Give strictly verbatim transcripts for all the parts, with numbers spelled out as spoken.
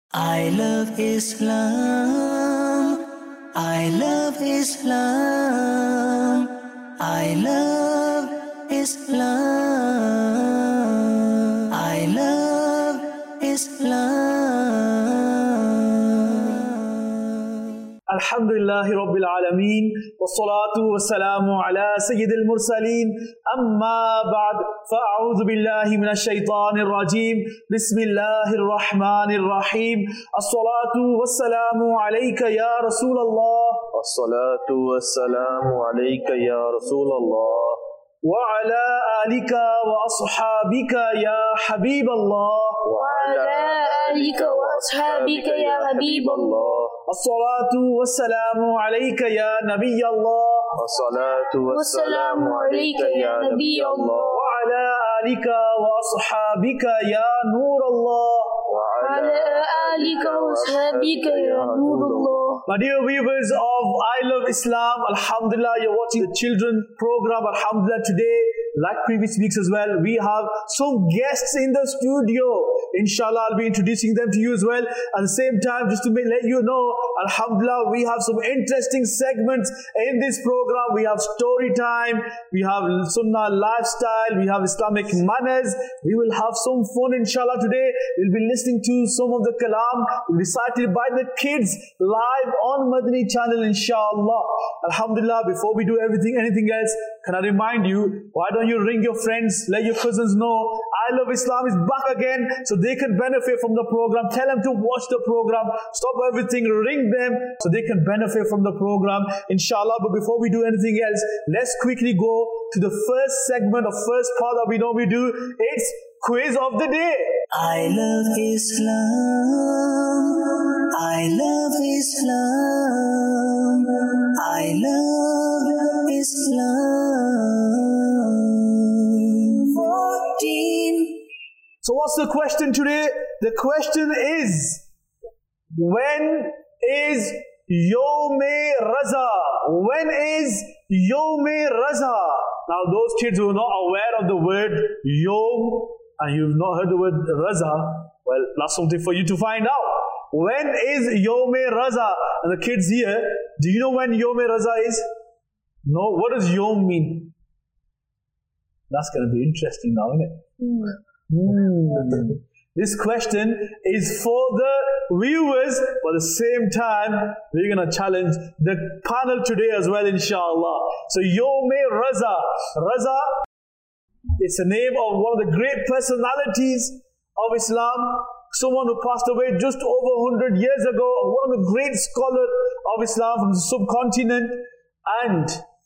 I love Islam. I love Islam. I love Islam. I love Islam. Alhamdulillahi Rabbil Alameen. Wassalatu wassalamu ala Sayyidil Mursaleen. Amma ba'd. Fa'a'udhu billahi minash shaitanir rajeem. Bismillahir rahmanir rahim. As-salatu wassalamu alayka ya Rasulallah. As-salatu wassalamu alayka ya Rasulallah. وعلى آلك وأصحابك يا حبيب الله. وعلى آلك وأصحابك يا حبيب الله. الصلاة والسلام عليك يا نبي الله. الصلاة والسلام عليك يا نبي الله. وعلى آلك وأصحابك يا نور الله. وعلى آلك وأصحابك يا نور الله. My dear viewers of I Love Islam, Alhamdulillah, you're watching the children program. Alhamdulillah, today, like previous weeks as well, we have some guests in the studio. Inshallah, I'll be introducing them to you as well. At the same time, just to make, let you know, Alhamdulillah, we have some interesting segments in this program. We have story time, we have Sunnah lifestyle, we have Islamic manners. We will have some fun, inshallah, today. We'll be listening to some of the kalam recited by the kids live on Madani channel, inshallah. Alhamdulillah, before we do everything, anything else, can I remind you, why don't you ring your friends, let your cousins know I Love Islam is back again, so they can benefit from the program. Tell them to watch the program. Stop everything, ring them so they can benefit from the program, inshallah. But before we do anything else, let's quickly go to the first segment, the first part that we normally do. It's Quiz of the Day. I love Islam. I love Islam. I love Islam. fourteen. So what's the question today? The question is, when is Yawm-e Raza? When is Yawm-e Raza? Now those kids who are not aware of the word Yawm and you've not heard the word Raza, well, that's something for you to find out. When is Yawm-e Raza? And the kids here, do you know when Yawm-e Raza is? No? What does Yawm mean? That's going to be interesting now, isn't it? Mm. Mm. This question is for the viewers, but at the same time, we're going to challenge the panel today as well, inshallah. So Yawm-e Raza. Raza, it's the name of one of the great personalities of Islam. Someone who passed away just over one hundred years ago, one of the great scholars of Islam from the subcontinent. And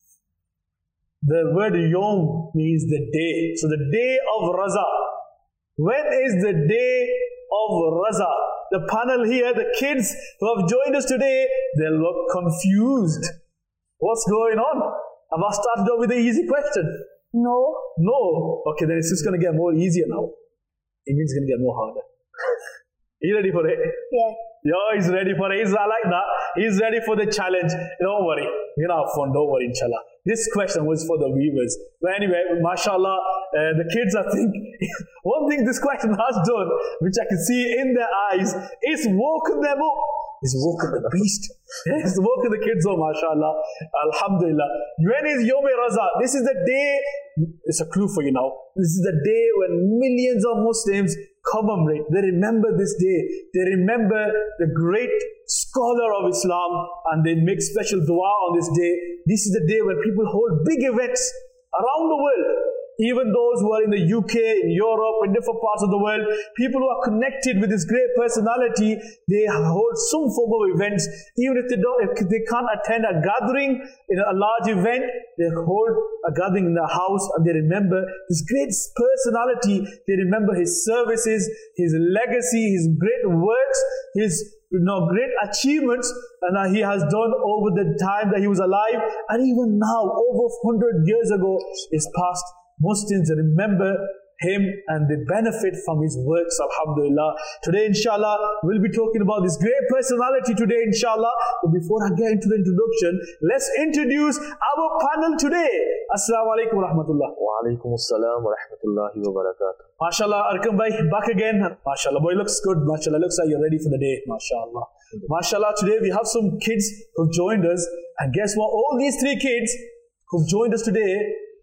the word Yawm means the day. So the day of Raza. When is the day of Raza? The panel here, the kids who have joined us today, they look confused. What's going on? Have I started off with an easy question? No. No? Okay, then it's just going to get more easier now. It means it's going to get more harder. Are you ready for it? Yeah. Yo, he's ready for it. He's, I like that. He's ready for the challenge. Don't worry. We're going to have fun. Don't worry, inshallah. This question was for the viewers. But anyway, mashallah, uh, the kids, I think, one thing this question has done, which I can see in their eyes, is woken them up. It's woken the beast. It's woken the kids up, mashallah. Alhamdulillah. When is Yawm-e Raza? This is the day, it's a clue for you now. This is the day when millions of Muslims commemorate. They remember this day. They remember the great scholar of Islam, and they make special dua on this day. This is the day when people hold big events around the world. Even those who are in the U K, in Europe, in different parts of the world, people who are connected with this great personality, they hold some form of events. Even if they don't, if they can't attend a gathering in a large event, they hold a gathering in their house and they remember this great personality. They remember his services, his legacy, his great works, his you know, great achievements and that he has done over the time that he was alive. And even now, over one hundred years ago is past, Muslims remember him and they benefit from his works, alhamdulillah. Today, inshallah, we'll be talking about this great personality today, inshallah. But before I get into the introduction, let's introduce our panel today. Assalamu alaikum wa rahmatullah. Wa alaikum assalam wa rahmatullahi wa barakatuh. MashaAllah, Arkam bhai, back again. MashaAllah, boy, looks good. MashaAllah, looks like you're ready for the day. MashaAllah. MashaAllah, today we have some kids who've joined us. And guess what? All these three kids who've joined us today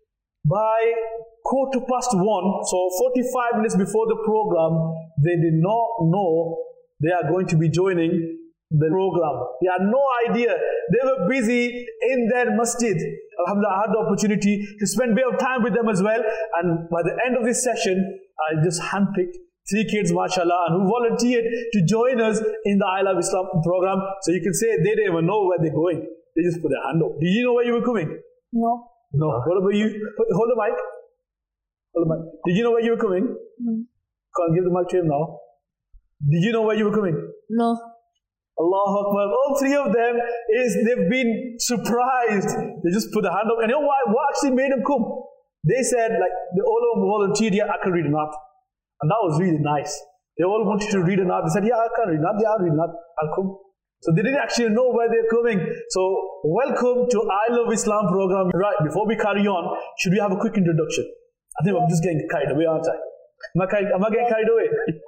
by quarter past one, so forty-five minutes before the program, they did not know they are going to be joining the program. They had no idea. They were busy in their masjid. Alhamdulillah, I had the opportunity to spend a bit of time with them as well. And by the end of this session, I just handpicked three kids, mashallah, and who volunteered to join us in the I Love Islam program. So you can say they didn't even know where they're going. They just put their hand up. Did you know where you were coming? No. No. What about you? Hold the mic. Hold the mic. Did you know where you were coming? No. Can't give the mic to him now. Did you know where you were coming? No. Allahu Akbar. All three of them is they've been surprised. They just put their hand up. And you know why? What actually made them come? They said, like, they all of them volunteered, yeah, I can read a Naat. And that was really nice. They all wanted to read a Naat. They said, yeah, I can read Naat. Yeah, I'll read Naat. I'll come. So they didn't actually know where they're coming. So welcome to I Love Islam program. Right, before we carry on, should we have a quick introduction? I think I'm just getting carried away, aren't I? Am I, carried, am I getting carried away?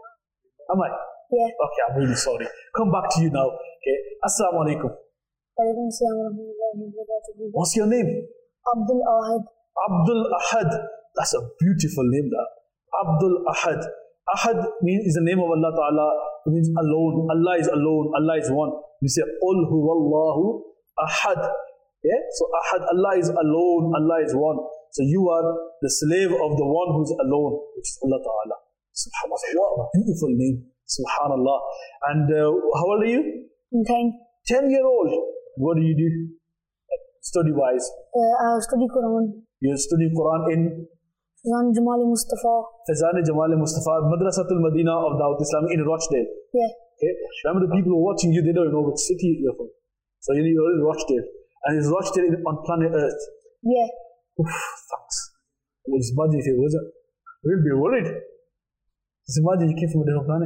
Am I? Yeah. Okay, I'm really sorry. Come back to you now. Okay. Assalamu alaikum. Walaikum assalam wa rahmatullahi wa barakatuh. What's your name? Abdul Ahad. Abdul Ahad. That's a beautiful name, that. Abdul Ahad. Ahad means is the name of Allah Ta'ala. It means alone. Allah is alone. Allah is one. We say, Qul huwallahu ahad. Yeah? So Ahad, Allah is alone. Allah is one. So you are the slave of the one who's alone, which is Allah Ta'ala. SubhanAllah. What a beautiful name. Subhanallah. And uh, how old are you? Ten. Ten year old. What do you do? Study wise? Uh, I study Quran. You study Quran in Fazan Jamal Mustafa. Fazan Jamal Mustafa, Madrasatul Madina of Dawat Islam in Rochdale. Yeah. Okay. Remember, the people who are watching you, they don't know which city you're from. So you're in Rochdale. And is Rochdale on planet Earth? Yeah. Oof, thanks. Well, just imagine if it wasn't. We'll be worried. Just imagine you came from a different planet.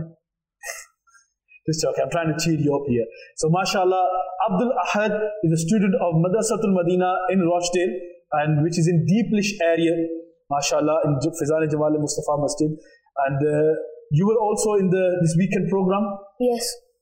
Just joking. I'm trying to cheer you up here. So, mashallah, Abdul Ahad is a student of Madrasatul Madina in Rochdale, and which is in Deeplish area, mashallah, in Fazan Jamal Mustafa Masjid. And uh, you were also in the this weekend program? Yes.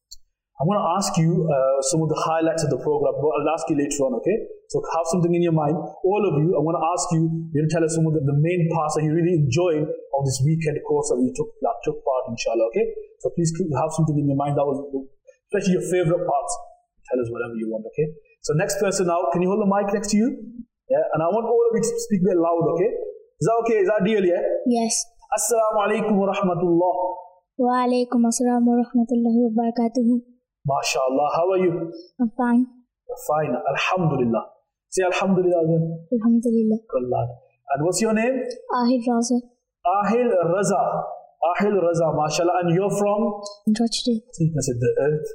I'm going to ask you uh, some of the highlights of the program, but I'll ask you later on, okay? So have something in your mind. All of you, I'm going to ask you, you're going to tell us some of the, the main parts that you really enjoyed of this weekend course that you took, that took part, inshallah, okay? So please have something in your mind that was, especially your favorite parts. Tell us whatever you want, okay? So next person now, can you hold the mic next to you? Yeah, and I want all of you to speak very loud, okay? Is that okay? Is that deal, yeah? Yes. Assalamu alaikum wa rahmatullah. Wa alaikum assalam wa rahmatullahi wa barakatuh. MashaAllah, how are you? I'm fine. You're fine, Alhamdulillah. Say Alhamdulillah again. Alhamdulillah. Good lad. And what's your name? Ahil Raza. Ahil Raza. Ahil Raza, mashallah. And you're from? Rochdale. So you can say the earth.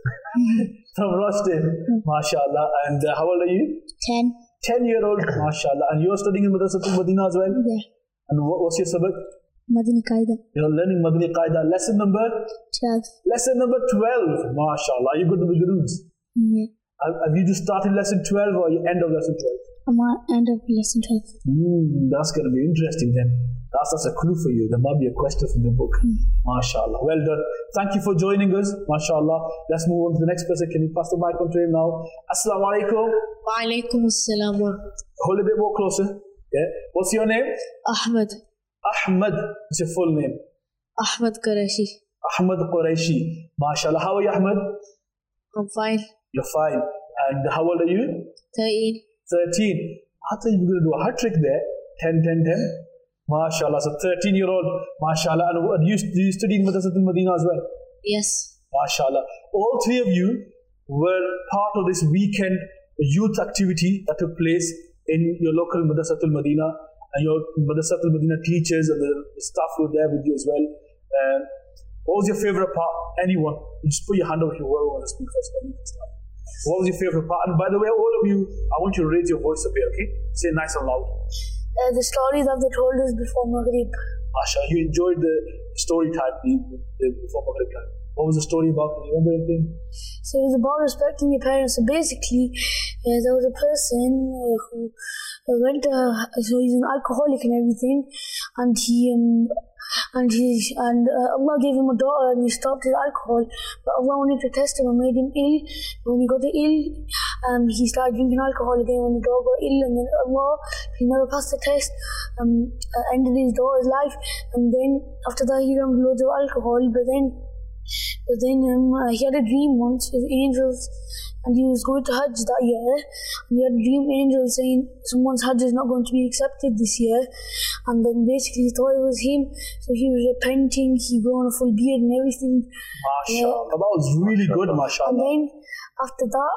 From Rochdale, mashallah. And uh, how old are you? Ten. Ten year old, mashallah. And you're studying in Madrasatul Madina as well? Yeah. And what, what's your sabak? Madani Qaida. You're learning Madani Qaida. Lesson number? Twelve. Lesson number twelve. Mashallah. Are you good with the rules? Yeah. Have, have you just started lesson twelve or you end of lesson twelve? I'm at end of lesson twelve. Mm, that's going to be interesting then. That's, that's a clue for you. There might be a question from the book. Mm. MashaAllah. Well done. Thank you for joining us. MashaAllah. Let's move on to the next person. Can you pass the mic on to him now? Assalamu alaikum. Wa alaikum assalam. Hold a bit more closer. Yeah. What's your name? Ahmed. Ahmed. What's your full name? Ahmed Qureshi. Ahmed Qureshi. MashaAllah. How are you, Ahmed? I'm fine. You're fine. And how old are you? Thirteen. Thirteen. I thought you were going to do a hat trick there. Ten, ten, ten. MashaAllah. So thirteen year old. MashaAllah. And do you, do you study in Madrasatul Madina as well? Yes. MashaAllah. All three of you were part of this weekend youth activity that took place in your local Madrasatul Madina, and your Madrasatul Madina teachers and the, the staff were there with you as well. Uh, what was your favorite part? Anyone? You just put your hand up if you want to speak first. You can start. What was your favorite part? And by the way, all of you, I want you to raise your voice a bit, okay? Say nice and loud. Uh, the stories that they told us before Maghrib. Asha, you enjoyed the story time the- the- before Maghrib time. What was the story about? Can you remember anything? So it was about respecting your parents. So basically, uh, there was a person uh, who uh, went. Uh, so he's an alcoholic and everything, and he um, and he and uh, Allah gave him a daughter, and he stopped his alcohol. But Allah wanted to test him and made him ill. When he got ill, um, he started drinking alcohol again. When the daughter got ill, and then Allah, he never passed the test. Um, uh, ended his daughter's life, and then after that he drank loads of alcohol. But then. But then um, uh, he had a dream once with angels, and he was going to Hajj that year. And he had a dream angel saying someone's Hajj is not going to be accepted this year. And then basically he thought it was him, so he was repenting. He grown a full beard and everything. MashaAllah. That was really good, And MashaAllah. then after that,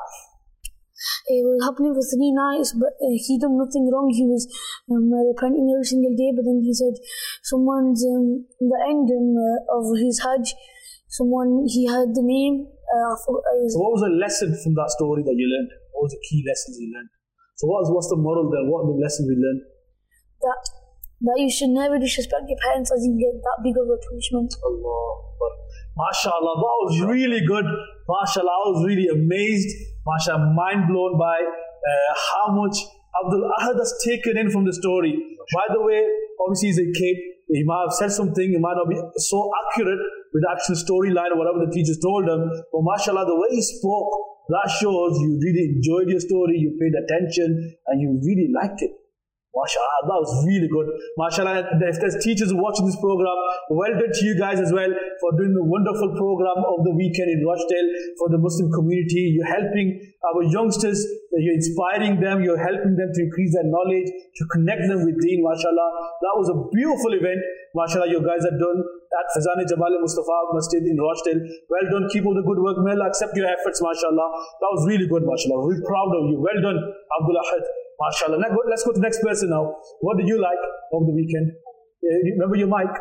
it was happening for three nights, but uh, he done nothing wrong. He was um, uh, repenting every single day. But then he said, someone's um, in the end um, uh, of his Hajj. Someone, he had the name. Uh, for, uh, So what was the lesson from that story that you learned? What was the key lessons you learned? So what was, what's the moral then? What are the lessons we learned? that that you should never disrespect your parents, as you get that big of a punishment. Allah Akbar. MashaAllah, that was really good. MashaAllah, I was really amazed. MashaAllah, mind blown by uh, how much Abdul Ahad has taken in from the story. By the way, obviously he's a kid. He might have said something, it might not be so accurate with the actual storyline or whatever the teachers told him. But mashallah, the way he spoke, that shows you really enjoyed your story, you paid attention, and you really liked it. MashaAllah, that was really good. MashaAllah, if there's teachers watching this program, well done to you guys as well for doing the wonderful program of the weekend in Rochdale for the Muslim community. You're helping our youngsters, you're inspiring them, you're helping them to increase their knowledge, to connect them with Deen, MashaAllah. That was a beautiful event. MashaAllah, you guys have done at Fazan Jamal Mustafa Masjid in Rochdale. Well done, keep up the good work. May Allah accept your efforts, MashaAllah. That was really good, MashaAllah. We're proud of you. Well done, Abdul Ahad. MashaAllah. Now go, let's go to the next person now. What did you like over the weekend? Uh, remember your mic?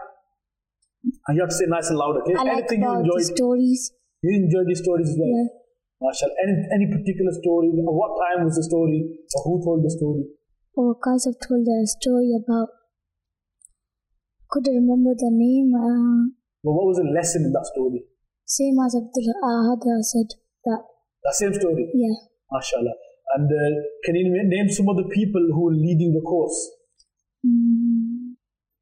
And you have to say nice and loud, okay? I like Anything you about enjoyed? the stories. You enjoyed the stories as well? Yeah. MashaAllah. Any, any particular story? Or what time was the story? Or who told the story? Or guys have told a story about. Couldn't remember the name. Uh, But what was the lesson in that story? same as Abdul Ahad said that. That same story? Yeah. MashaAllah. And uh, can you name name some of the people who were leading the course? Mm,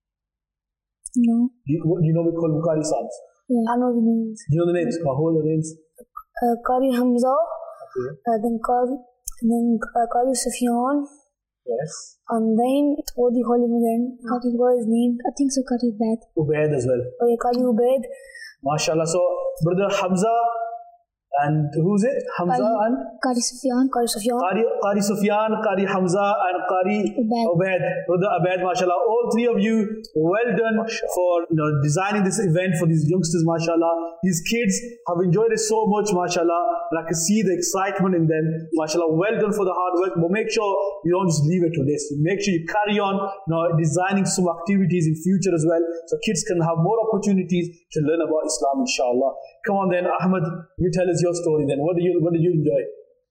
no. Do you, what, do you know we call Bukhari Sahibs? Yeah. I know the names. Do you know the names? Can I hold the names? Uh, Qari Hamza, Okay. uh, then Qari, and then uh, Qari Sufyan, Yes. and then what do you call him again? I forgot his name. I think so. Got it bad. Ubaid as well. Oh yeah, Qari Ubaid. MashaAllah. So, brother Hamza and who's it? Hamza Ali. and Qari Sufyan. Qari Sufyan. Qari, Qari Sufyan, Qari Hamza and Qari Ubaid. Ubaid. Brother Ubaid, MashaAllah. All three of you, well done for you know designing this event for these youngsters, MashaAllah. These kids have enjoyed it so much, MashaAllah. And I can see the excitement in them, MashaAllah. Well done for the hard work, but make sure you don't just leave it to this. Make sure you carry on you know, designing some activities in future as well, so kids can have more opportunities to learn about Islam, inshallah. Come on then, Ahmed, you tell us your story then. What do you what did you enjoy?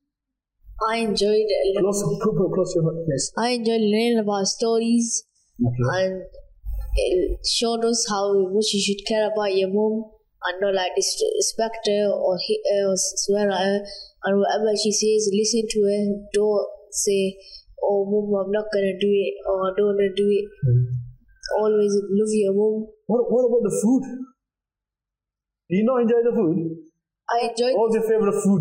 I enjoyed. Close, close, close your place. I enjoyed learning about stories, and it showed us how much you should care about your mom and not like disrespect her or hit her or swear at her, and whatever she says, listen to her. Don't say, "Oh, mom, I'm not gonna do it," or "I don't wanna do it." Always love your mom. What, what about the food? Do you not enjoy the food? I enjoyed. What was your favorite food?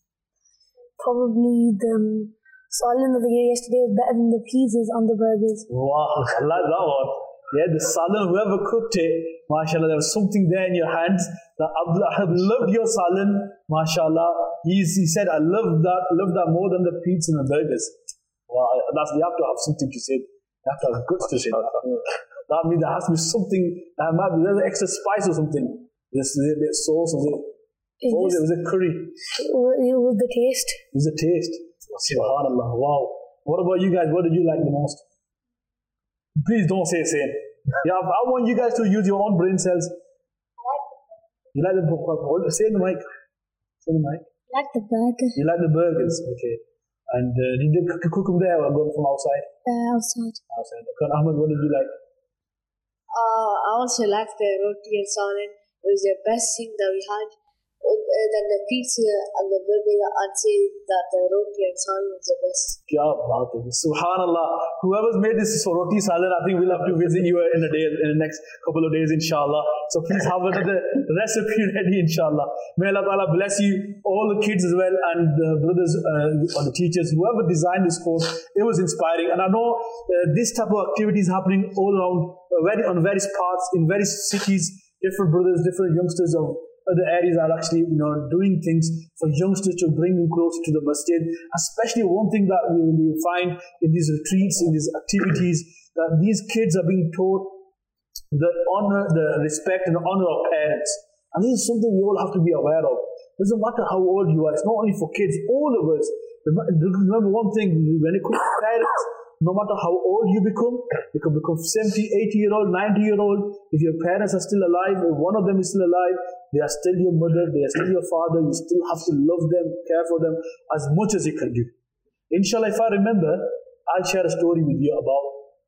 Probably the um, salad that they gave yesterday was better than the pizzas on the burgers. Wow, I like that one. Yeah, the salad, whoever cooked it, mashallah, there was something there in your hands. That Abdul Ahad loved your salad, mashallah. He's, he said, I love that, love that more than the pizza and the burgers. Wow, that's, you have to have something to say. You have to have guts to say that. That means there has to be something, there might be there's extra spice or something. There's a bit of sauce, was it? It What was it? just- Was it curry? It was, it was the taste. It was a taste. Subhanallah. Wow. What about you guys? What did you like the most? Please don't say same. Yeah, I want you guys to use your own brain cells. You like the hold, say in the mic. Say in the mic. like the burger You like the burgers, okay. And uh, did they cook, cook them there or go from outside? uh, outside. Outside. Okay, Ahmed, what did you like? Uh, I also like the roti and salan. It was the best thing that we had. And then the pizza and the burger, I'd say that the roti and salan was the best. Kya baat hai. Subhanallah. Whoever's made this for roti salan, I think we'll have to visit you in a day, in the next couple of days, inshallah. So please have another recipe ready, inshallah. May Allah Ta'ala bless you, all the kids as well, and the brothers uh, or the teachers, whoever designed this course. It was inspiring. And I know uh, this type of activities happening all around, uh, very, on various parts, in various cities. Different brothers, different youngsters of other areas are actually, you know, doing things for youngsters to bring them closer to the masjid. Especially one thing that we, we find in these retreats, in these activities, that these kids are being taught the honor, the respect and the honor of parents. And this is something we all have to be aware of. It doesn't matter how old you are. It's not only for kids, all of us. Remember one thing, when it comes to parents, no matter how old you become, you can become seventy, eighty year old, ninety year old. If your parents are still alive, if one of them is still alive, they are still your mother, they are still your father. You still have to love them, care for them as much as you can do. Inshallah, if I remember, I'll share a story with you about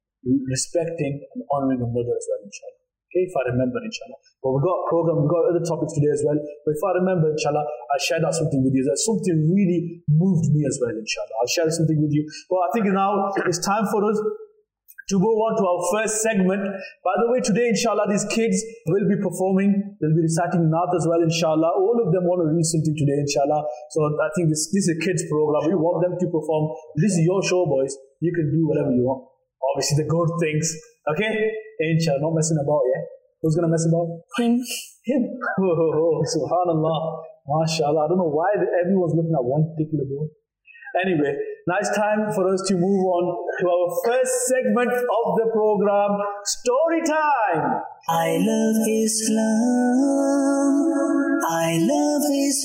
respecting and honoring a mother as well, inshallah. Okay, if I remember, inshallah. But we've got a program, we've got other topics today as well. But if I remember, inshallah, I'll share that something with you. That something really moved me as well, inshallah. I'll share something with you. But I think now it's time for us to move on to our first segment. By the way, today, inshallah, these kids will be performing. They'll be reciting Naat as well, inshallah. All of them want to read something today, inshallah. So I think this, this is a kids program. We want them to perform. This is your show, boys. You can do whatever you want. Obviously, the good things. Okay? Inshallah, not messing about, yeah? Who's going to mess about? Him. Him. Oh, oh, oh, subhanallah. MashaAllah. I don't know why everyone's looking at one particular boy. Anyway, now it's time for us to move on to our first segment of the program, Story Time. I love Islam. I love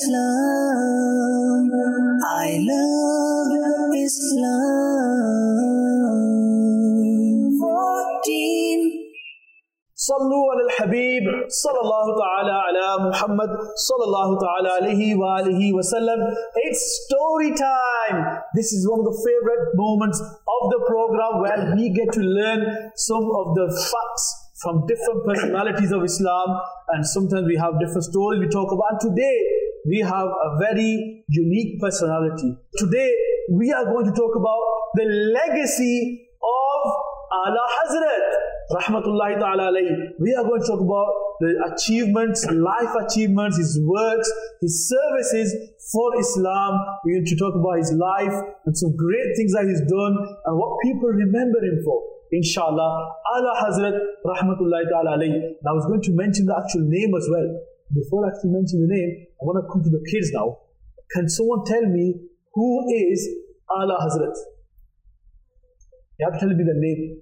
Islam. I love Islam. fourteen. Sallu ala al-Habib, sallallahu ta'ala ala Muhammad, sallallahu ta'ala alayhi wa alihi wa sallam. It's story time. This is one of the favorite moments of the program where we get to learn some of the facts from different personalities of Islam, and sometimes we have different stories we talk about. And today we have a very unique personality. Today we are going to talk about the legacy of Ala Hazrat Rahmatullahi ta'ala alayhi. We are going to talk about the achievements, life achievements, his works, his services for Islam. We're going to talk about his life and some great things that he's done and what people remember him for. Inshallah, Ala Hazrat Rahmatullahi ta'ala alayhi. And I was going to mention the actual name as well. Before I actually mention the name, I want to come to the kids now. Can someone tell me who is Ala Hazrat? You have to tell me the name.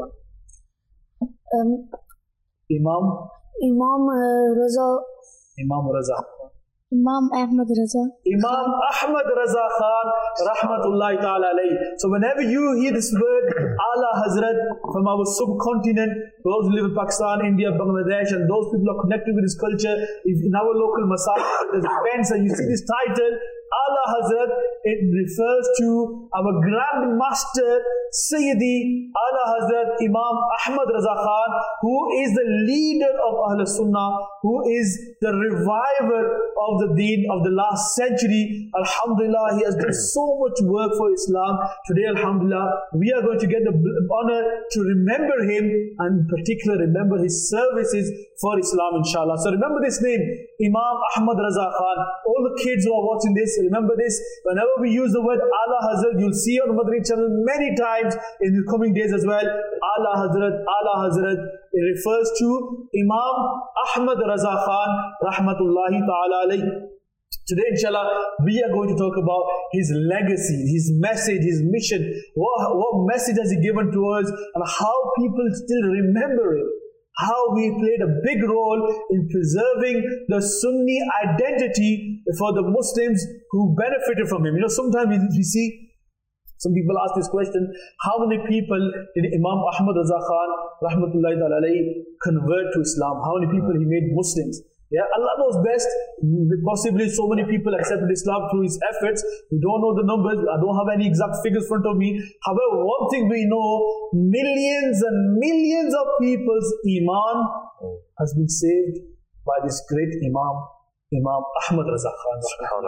Um, Imam Imam uh, Raza. Imam Raza. Imam Ahmad Raza. Imam Ahmad Raza Khan, Rahmatullahi ta'ala alayhi. So whenever you hear this word, Ala Hazrat, from our subcontinent, those who live in Pakistan, India, Bangladesh, and those people are connected with this culture, if in our local masajid, there's events, and you see this title, Ala Hazrat, it refers to our Grand Master, Sayyidi Ala Hazrat Imam Ahmad Raza Khan, who is the leader of Ahl Sunnah, who is the reviver of the deen of the last century. Alhamdulillah, he has done so much work for Islam. Today, Alhamdulillah, we are going to get the honor to remember him, and in particular remember his services for Islam, inshallah. So remember this name, Imam Ahmad Raza Khan. All the kids who are watching this, remember this. Whenever we use the word Ala Hazrat, you'll see on the Madri channel many times in the coming days as well. Ala Hazrat, Ala Hazrat. It refers to Imam Ahmad Raza Khan, Rahmatullahi ta'ala alayhi. Today, inshallah, we are going to talk about his legacy, his message, his mission. What, what message has he given to us, and how people still remember it. How we played a big role in preserving the Sunni identity for the Muslims who benefited from him. You know, sometimes we, we see some people ask this question: how many people did Imam Ahmad Raza Khan, Rahmatullahi ta'ala alayhi, convert to Islam? How many people he made Muslims? Yeah, Allah knows best. Possibly so many people accepted Islam through his efforts. We don't know the numbers. I don't have any exact figures in front of me. However, one thing we know, millions and millions of people's iman has been saved by this great Imam, Imam Ahmad Raza Khan.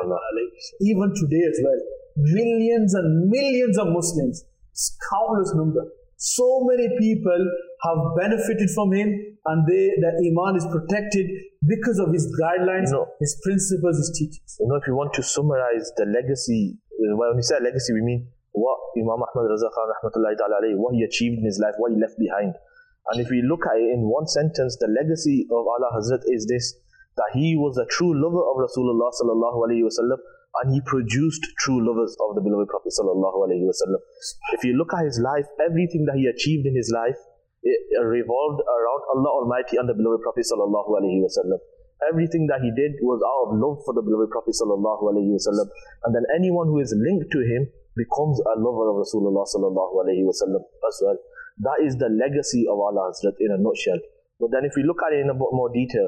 Even today as well, millions and millions of Muslims, it's countless number. So many people have benefited from him, and they, their iman is protected because of his guidelines, No. his principles, his teachings. You know, if you want to summarize the legacy, when we say legacy, we mean what Imam Ahmad Raza Khan rahmatullahi ta'ala alayhi, what he achieved in his life, what he left behind. And if we look at it in one sentence, the legacy of Ala Hazrat is this, that he was a true lover of Rasulullah sallallahu alayhi wa sallam, and he produced true lovers of the beloved Prophet sallallahu alayhi wa sallam. If you look at his life, everything that he achieved in his life, it revolved around Allah Almighty and the beloved Prophet sallallahu alayhi wa sallam. Everything that he did was out of love for the beloved Prophet sallallahu alayhi wa sallam. And then anyone who is linked to him becomes a lover of Rasulullah sallallahu alayhi wa sallam as well. That is the legacy of Ala Hazrat in a nutshell. But then if we look at it in a bit more detail,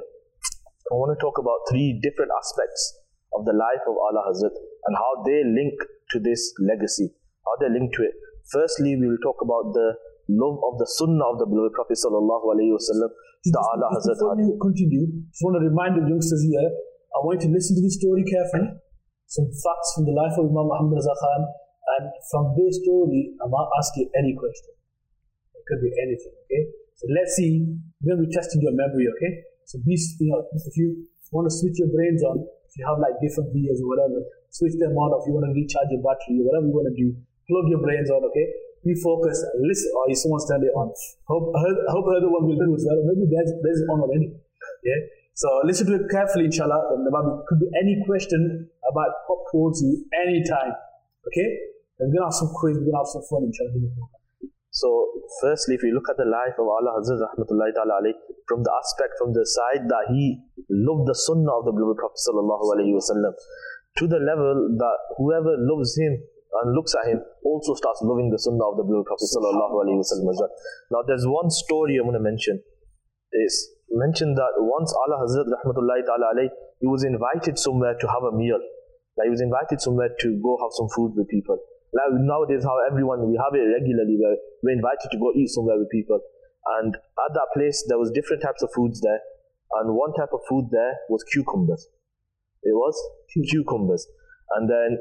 I want to talk about three different aspects of the life of Ala Hazrat and how they link to this legacy, how they link to it. Firstly, we will talk about the love of the sunnah of the beloved Prophet sallallahu alayhi wa sallam that Ala Hazrat Before had. you continue, just want to remind the youngsters here, I want you to listen to the story carefully. Some facts from the life of Imam Ahmad Raza Khan, and from this story, I'm not asking any question. It could be anything, okay? So let's see, we're going to be testing your memory, okay? So be, you know, if you want to switch your brains on, if you have like different videos or whatever, switch them on. If you want to recharge your battery or whatever you want to do, plug your brains on, okay? Be focused, listen, or is someone standing on? Hope, hope the other one will do as well. Maybe there's, there's on already. Yeah? So listen to it carefully, inshallah. And there might be, could be any question about pop towards you anytime. Okay? And we're going to have some quiz, we're going to have some fun, inshallah. So, firstly, if you look at the life of Ala Hazrat rahmatullahi ta'ala alayhi, from the aspect, from the side that he loved the sunnah of the beloved Prophet sallallahu alayhi wa sallam, to the level that whoever loves him and looks at him also starts loving the sunnah of the beloved Prophet sallallahu alayhi wa sallam as well. Now, there's one story I'm going to mention. It's mentioned that once Ala Hazrat rahmatullahi ta'ala alayhi, he was invited somewhere to have a meal. Like he was invited somewhere to go have some food with people. Like nowadays, how everyone, we have it regularly where we're invited to go eat somewhere with people. And at that place, there was different types of foods there. And one type of food there was cucumbers. It was cucumbers. And then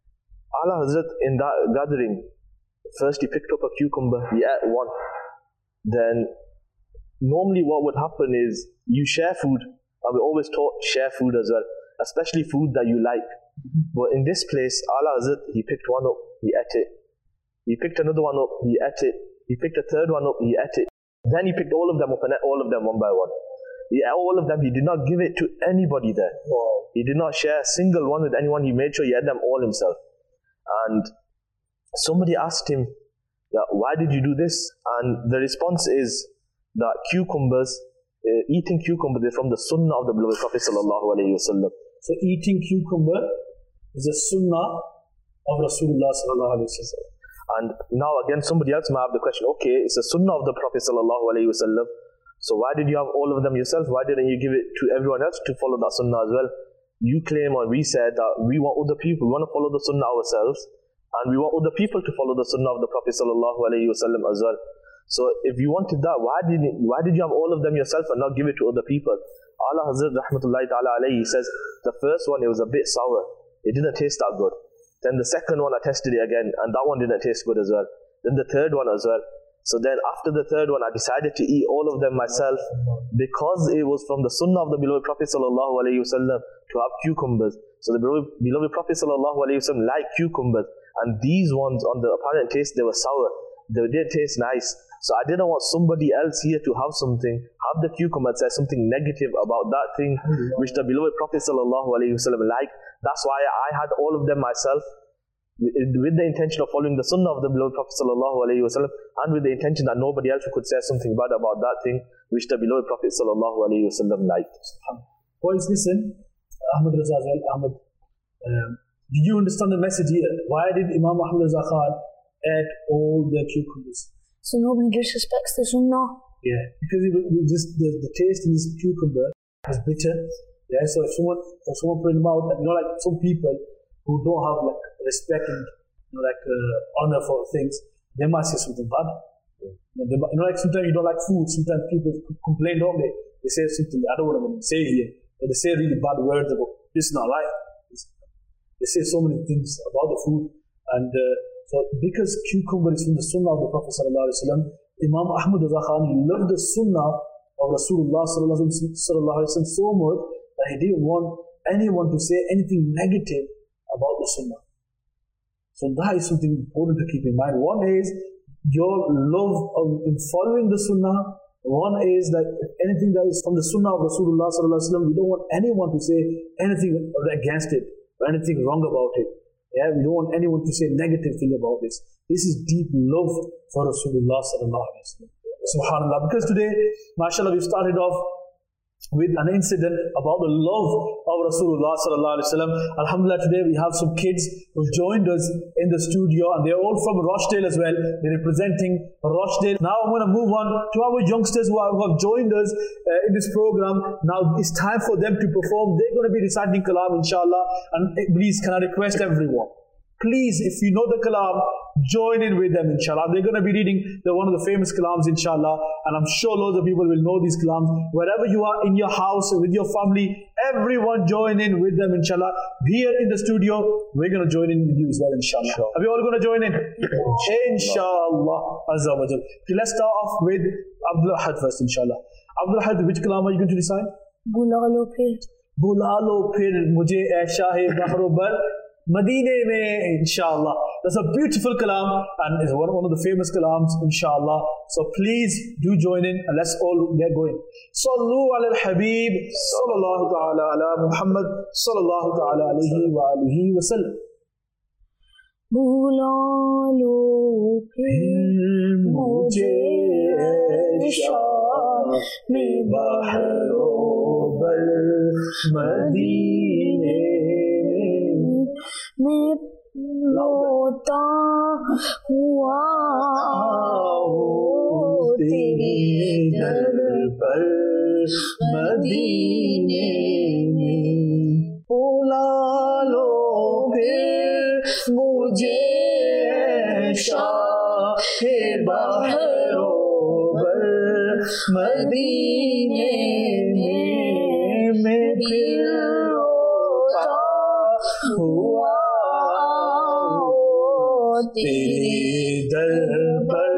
Ala Hazrat in that gathering, first he picked up a cucumber, he ate one. Then normally what would happen is you share food. And we always taught share food as well, especially food that you like. But in this place, Ala Hazrat, he picked one up, he ate it. He picked another one up, he ate it. He picked a third one up, he ate it. Then he picked all of them up and ate all of them one by one. He ate all of them, he did not give it to anybody there. Wow. He did not share a single one with anyone, he made sure he ate them all himself. And somebody asked him, yeah, why did you do this? And the response is that cucumbers, uh, eating cucumbers is from the sunnah of the beloved Prophet sallallahu alayhi wa sallam. So eating cucumber is a sunnah of Rasulullah sallallahu alayhi wa sallam. And now again, somebody else might have the question, okay, it's a sunnah of the Prophet sallallahu alayhi wa sallam. So why did you have all of them yourself? Why didn't you give it to everyone else to follow that sunnah as well? You claim, or we said, that we want other people, we want to follow the sunnah ourselves, and we want other people to follow the sunnah of the Prophet sallallahu alayhi wa sallam as well. So if you wanted that, why did you, why did you have all of them yourself and not give it to other people? Ala Hazrat rahmatullahi ta'ala alayhi says, the first one, it was a bit sour. It didn't taste that good. Then the second one, I tested it again, and that one didn't taste good as well. Then the third one as well. So then after the third one, I decided to eat all of them myself because it was from the sunnah of the beloved Prophet sallallahu alayhi wa sallam to have cucumbers. So the beloved, beloved Prophet sallallahu alayhi wa sallam liked cucumbers, and these ones on the apparent taste, they were sour. They didn't taste nice. So I didn't want somebody else here to have something, have the cucumber and say something negative about that thing which the beloved Prophet sallallahu alayhi wa sallam liked. That's why I had all of them myself, with the intention of following the sunnah of the beloved Prophet sallallahu alayhi wa sallam, and with the intention that nobody else could say something bad about that thing which the beloved Prophet sallallahu alayhi wa sallam liked. Boys, listen, Ahmad Raza as well, Ahmad, um, did you understand the message here? Why did Imam Ahmad Raza Khan add all the cucumbers? So nobody disrespects the sunnah. Yeah, because it was just the, the taste in this cucumber is bitter. Yeah, so if someone, if someone put in the mouth, and you know, like some people who don't have like respect and you know, like uh, honor for things, they might say something bad. You know, they, you know, like sometimes you don't like food. Sometimes people complain, don't they? They say something I don't want to say here, but they say really bad words about this is not right. They say so many things about the food, and uh, so because cucumber is from the Sunnah of the Prophet sallallahu alaihi wasallam, Imam Ahmad Raza Khan loved the Sunnah of Rasulullah sallallahu alaihi wasallam so much that he didn't want anyone to say anything negative about the Sunnah. So that is something important to keep in mind. One is your love of in following the Sunnah. One is that if anything that is from the Sunnah of Rasulullah sallallahu alaihi wasallam, we don't want anyone to say anything against it or anything wrong about it. Yeah, we don't want anyone to say negative thing about this. This is deep love for Rasulullah sallallahu alaihi wasallam. Subhanallah. Because today, mashallah, we've started off with an incident about the love of Rasulullah sallallahu alaihi wasallam. Alhamdulillah, today we have some kids who joined us in the studio, and they're all from Rochdale as well. They're representing Rochdale. Now I'm going to move on to our youngsters who, are, who have joined us uh, in this program. Now it's time for them to perform. They're going to be reciting Kalam, inshallah. And uh, please, can I request everyone? Please, if you know the Kalam, join in with them, inshallah. They're going to be reading the, one of the famous Kalams, inshallah. And I'm sure loads of people will know these Kalams. Wherever you are in your house, with your family, everyone join in with them, inshallah. Here in the studio, we're going to join in with you as well, inshallah. Sure. Are we all going to join in? Inshallah. Azza wa Jal. Okay, let's start off with Abdul Ahad first, inshallah. Abdul Ahad, which Kalam are you going to recite? Bulalo Phir. Bulalo Phir Mujhe Ae Shahe Bahro Bar Madine mein, inshallah. That's a beautiful kalam and is one, one of the famous kalams, inshallah. So please do join in and let's all get going. Sallu ala al-Habib, sallallahu ta'ala ala Muhammad, sallallahu ta'ala alayhi wa alihi wa sallam. Bula lo phir mujhe shah mein bahro bar Madine मैं लौटा हुआ हूँ तेरे दर पर मदीने में बुला लो फिर मुझे शाहे बहरो बर मदीने में मैं फिर लौटा हुआ तेरे दर पर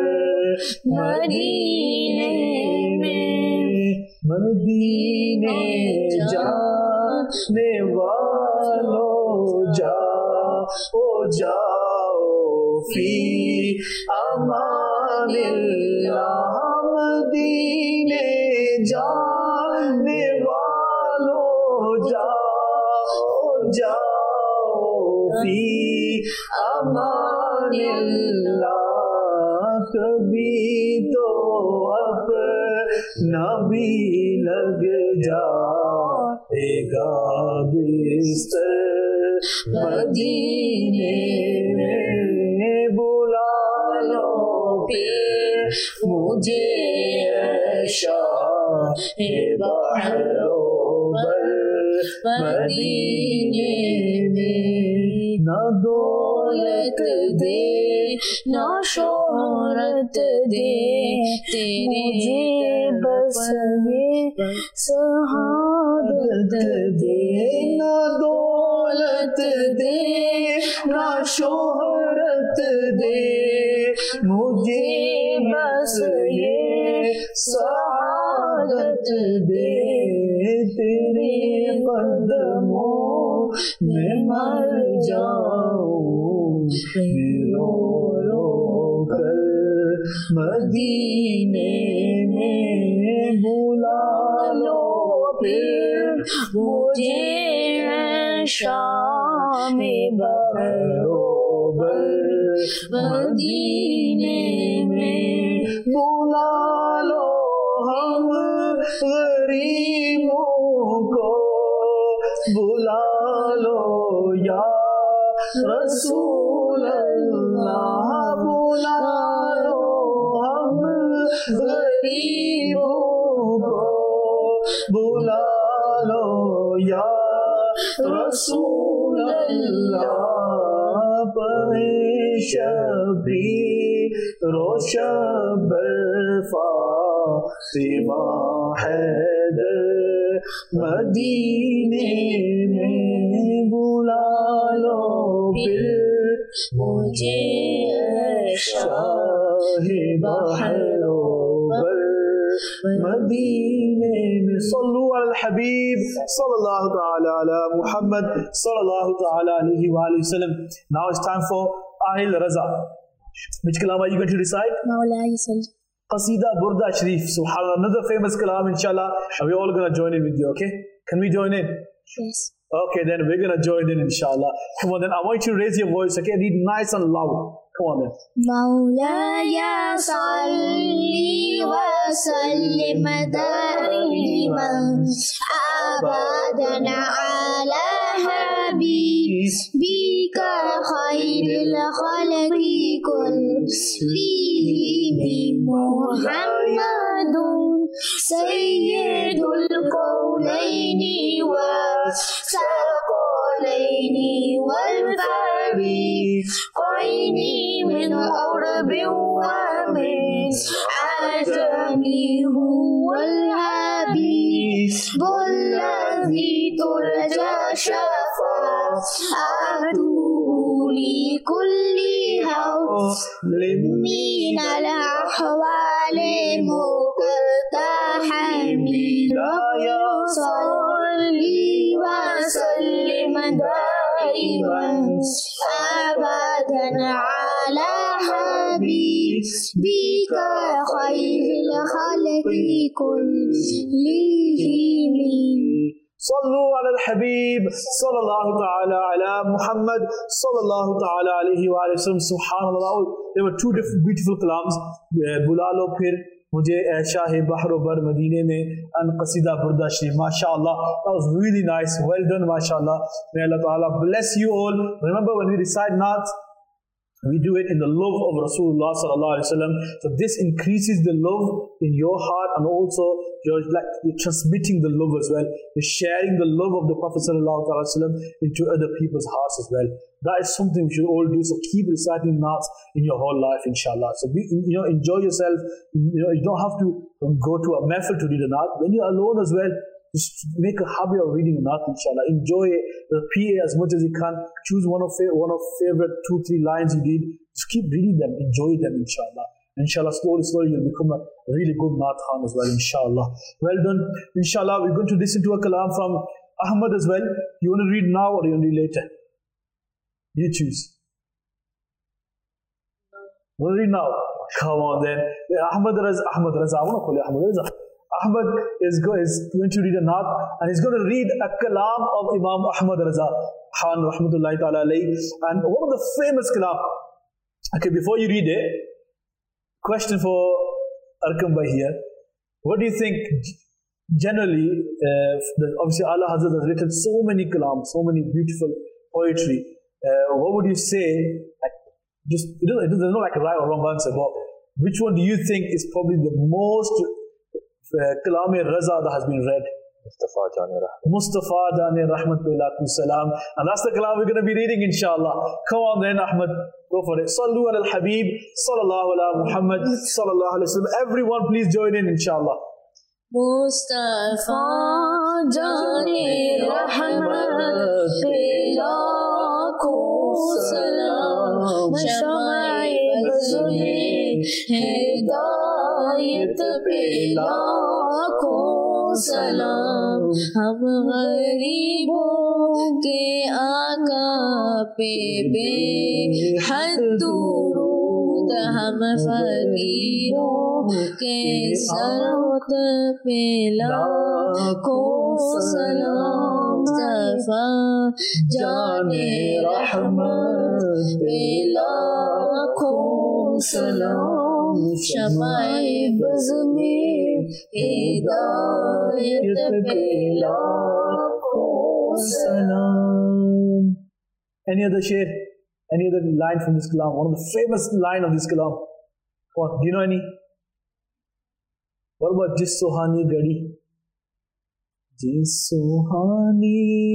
मदीने में मदीने जाने वालों जाओ जाओ फी अमानिल्लाह मदीने जाने वालों जाओ जाओ फी अमानिल्लाह कभी तो अपना भी लग जाएगा बिस्तर मदीने में बुला लो फिर मुझे शाहे बहरो बर मदीने में ना दौलत दे ना शोहरत दे मुझे बस ये शहादत दे ना दौलत दे ना शोहरत दे मुझे बस ये शहादत दे तेरे कदमों में मर जाऊं रो रो कर मदीने में बुला लो फिर मुझे शाम बहरो बर मदीने में बुला लो हम गरीबों को बुला लो या रसूल अल्लाह बुला लो हम गरीबों को बुला लो या रसूल अल्लाह पे शबीर रोशबर फातिमा हैदर मदीने में बुला लो फिर मुझे शाहे बहरो बर मदीने में सल्लु अल हबीब सल्लल्लाहु ताला अला मुहम्मद सल्लल्लाहु ताला अलैहि वसल्लम. Now it's time for Ahil Raza. Which kalam are you going to recite? Mawlai Sal. Qasida Burda Sharif. Subhanallah, another famous kalam, inshallah. And we're all going to join in with you, okay? Can we join in? Yes. Okay, then we're going to join in, inshallah. Come on, then I want you to raise your voice, okay? Read nice and loud. Come on, then. مولاي صل وسلم دائما أبدا على حبيبك خير الخلق كلهم محمد سيد القولين والثقلين والفريقين من عرب ومن عجم هو الحبيب الذي ترجى شفاعته لكل حول من الأحوال مقتحم لا صلي وسلم دائما أبدا على حبيبك خير الخلق كلهم. صلوا على الحبيب صلى الله تعالى على Muhammad صلى الله تعالى عليه وسلم. Subhanallah, there were two different beautiful kalams. बुला लो फिर मुझे शाह बहरो बर मदीने में अन qasida burda sharif. MashaAllah, that was really nice. Well done, MashaAllah. May Allah Ta'ala bless you all. Remember, when we recite Naat, we do it in the love of Rasulullah sallallahu alaihi wasallam. So this increases the love in your heart, and also you're like you're transmitting the love as well. You're sharing the love of the Prophet sallallahu alaihi wasallam into other people's hearts as well. That is something we should all do. So keep reciting Naats in your whole life, inshallah. So be, you know, enjoy yourself. You know, you don't have to go to a mehfil to read a Naat. When you're alone as well, just make a habit of reading a Naat, inshallah. Enjoy it, repeat it as much as you can. Choose one of one of favorite two, three lines you read. Just keep reading them, enjoy them, inshallah. Inshallah, slowly, slowly you'll become a really good Naat Khan as well, inshallah. Well done. Inshallah, we're going to listen to a kalam from Ahmad as well. You want to read now or you want to read later? You choose. Want to read now? Come on then. Ahmad Raza, Ahmad Raza, I want to call you Ahmad Raza. Ahmad is, go, is going to read a Naat, and he's going to read a kalam of Imam Ahmad Raza Khan rahmatullahi ta'ala alayhi, and one of the famous kalam. Okay, before you read it, question for Arkam Bhai here. What do you think generally, uh, the, obviously Allah Hazrat has written so many kalam, so many beautiful poetry. Uh, what would you say, like, just, it doesn't, it doesn't know like a right or wrong answer, but which one do you think is probably the most Kalam-e Raza that has been read? Mustafa Jani Rahmat. Mustafa Jani Rahmat salam. And that's the kalam we're going to be reading, inshallah. Come on then, Ahmad. Go for it. Sallu ala al-Habib. Sallallahu ala Muhammad. Sallallahu alayhi wa sallam. Everyone please join in, inshallah. Mustafa Jani Rahmat Lakho salam. Shama'i bazme hidayat pe lakho सलाम हम गरीबों के आका पे बेहद दुरूद हम फकीरों के सरवत पे लाखों सलाम मुस्तफा जाने रहमत पे लाखों सलाम शमाए बज़ में हिदायत पे लाखों सलाम. Any other share? Any other line from this kalam? One of the famous line of this kalam. What? Do you know any? What about Jis Sohani Gadi? जे सुहानी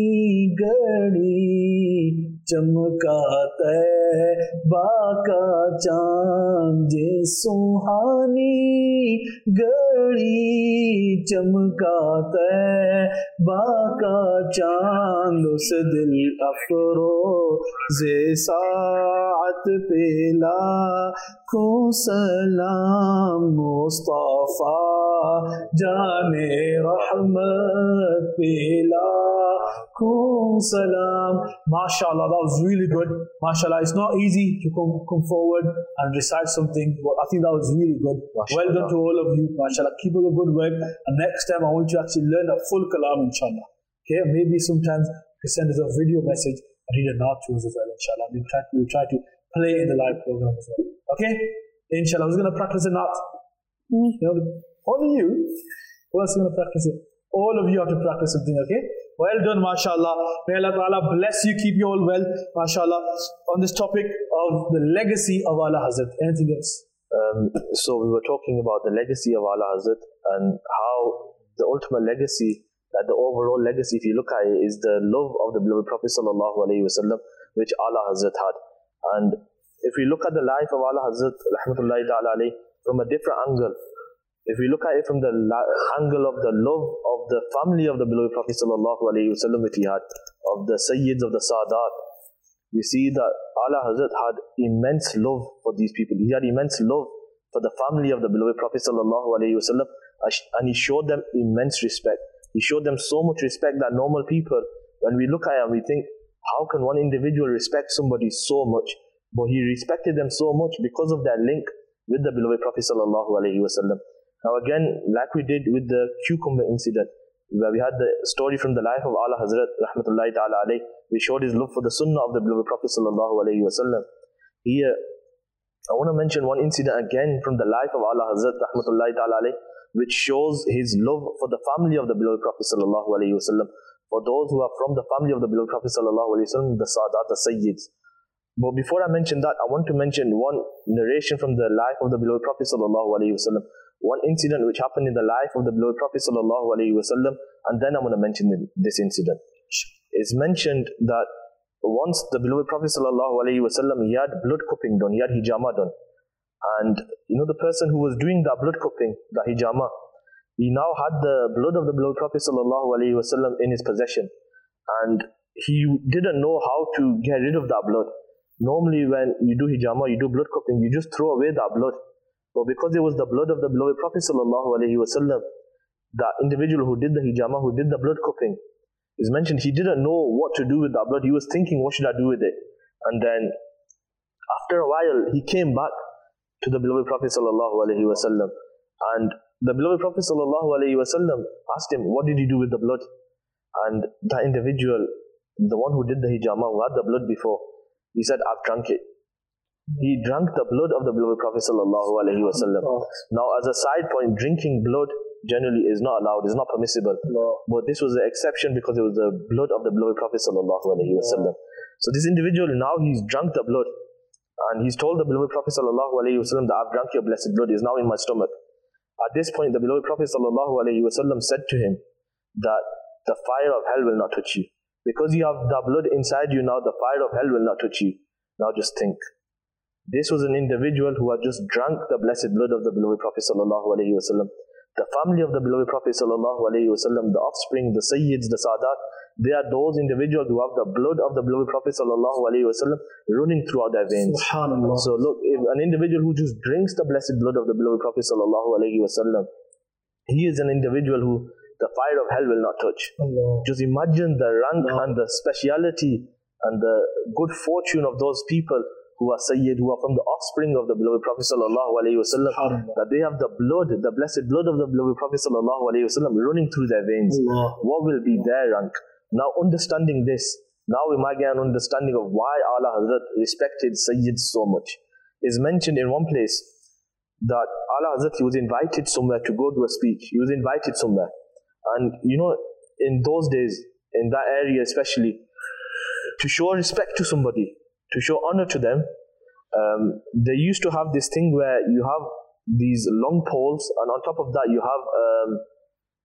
घड़ी चमका तैबा का चांद, जे सुहानी घड़ी चमका तैबा का चांद, उस दिल अफरोज़े साअत पे लाखों सलाम, मुस्तफा जाने रहमत पे लाखों salam. MashaAllah, that was really good. MashaAllah, it's not easy to come, come forward and recite something, but I think that was really good. MashaAllah. Well done to all of you. MashaAllah, keep up the good work. And next time, I want you to actually learn a full kalam, inshallah. Okay, maybe sometimes you can send us a video message and read a naat to us as well, inshallah. We'll try, we'll try to play in the live program as well. Okay? Inshallah, who's going to practice a naat? Me. You know, only you. Who else is going to practice it? All of you have to practice something, okay? Well done, mashallah. May Allah Ta'ala bless you, keep you all well, mashallah. On this topic of the legacy of Ala Hazrat. Anything else? Um, so we were talking about the legacy of Ala Hazrat and how the ultimate legacy, that the overall legacy, if you look at it, is the love of the beloved Prophet Sallallahu Alaihi Wasallam, which Ala Hazrat had. And if we look at the life of Ala Hazrat, rahmatullahi ta'ala alayhi, from a different angle, if we look at it from the angle of the love of the family of the beloved Prophet Sallallahu Alaihi Wasallam that he had, of the Sayyids of the Sadat, we see that Ala Hazrat had immense love for these people. He had immense love for the family of the beloved Prophet Sallallahu Alaihi Wasallam, and he showed them immense respect. He showed them so much respect that normal people, when we look at it and we think, how can one individual respect somebody so much? But he respected them so much because of their link with the beloved Prophet Sallallahu Alaihi Wasallam. Now again, like we did with the cucumber incident, where we had the story from the life of Ala Hazrat rahmatullahi ta'ala alayhi, we showed his love for the sunnah of the beloved Prophet sallallahu alayhi wasallam. Here, I want to mention one incident again from the life of Ala Hazrat rahmatullahi ta'ala alayhi, which shows his love for the family of the beloved Prophet sallallahu alayhi wasallam, for those who are from the family of the beloved Prophet sallallahu alayhi wasallam, the Sadat, the Sayyids. But before I mention that, I want to mention one narration from the life of the beloved Prophet sallallahu alayhi wasallam, one incident which happened in the life of the beloved Prophet sallallahu alaihi wasallam, and then I'm going to mention this incident. It's mentioned that once the beloved Prophet sallallahu alaihi wasallam, he had blood cupping done, he had hijama done, and you know the person who was doing that blood cupping, the hijama, he now had the blood of the beloved Prophet sallallahu alaihi wasallam in his possession, and he didn't know how to get rid of that blood. Normally, when you do hijama, you do blood cupping, you just throw away that blood. But because it was the blood of the beloved Prophet sallallahu alaihi wasallam, the individual who did the hijama, who did the blood cupping, is mentioned he didn't know what to do with that blood. He was thinking, what should I do with it? And then after a while, he came back to the beloved Prophet sallallahu alaihi wasallam, and the beloved Prophet sallallahu alaihi wasallam asked him, what did you do with the blood? And that individual, the one who did the hijama, who had the blood before, he said, I've drunk it. He drank the blood of the beloved Prophet sallallahu alaihi wasallam. Now, as a side point, drinking blood generally is not allowed, is not permissible. No. But this was the exception because it was the blood of the beloved Prophet sallallahu alaihi wasallam. So this individual, now he's drunk the blood, and he's told the beloved Prophet sallallahu alaihi wasallam that I've drunk your blessed blood, is now in my stomach. At this point, the beloved Prophet sallallahu alaihi wasallam said to him that the fire of hell will not touch you. Because you have the blood inside you now, the fire of hell will not touch you. Now just think. This was an individual who had just drunk the blessed blood of the beloved Prophet sallallahu alaihi wasallam. The family of the beloved Prophet sallallahu alaihi wasallam, the offspring, the Sayyids, the Sadat, they are those individuals who have the blood of the beloved Prophet sallallahu alaihi wasallam running throughout their veins. Subhanallah. So look, if an individual who just drinks the blessed blood of the beloved Prophet sallallahu alaihi wasallam, he is an individual who the fire of hell will not touch. Allah. Just imagine the rank Allah. And the speciality and the good fortune of those people who are Sayyid, who are from the offspring of the beloved Prophet sallallahu alaihi wasallam, that they have the blood, the blessed blood of the beloved Prophet sallallahu alaihi wasallam running through their veins. Allah. What will be their rank? Now, understanding this, now we might get an understanding of why Ala Hazrat respected Sayyids so much. It's mentioned in one place that Ala Hazrat, he was invited somewhere to go to a speech. He was invited somewhere. And you know, in those days, in that area especially, to show respect to somebody, to show honor to them, um, they used to have this thing where you have these long poles, and on top of that you have um,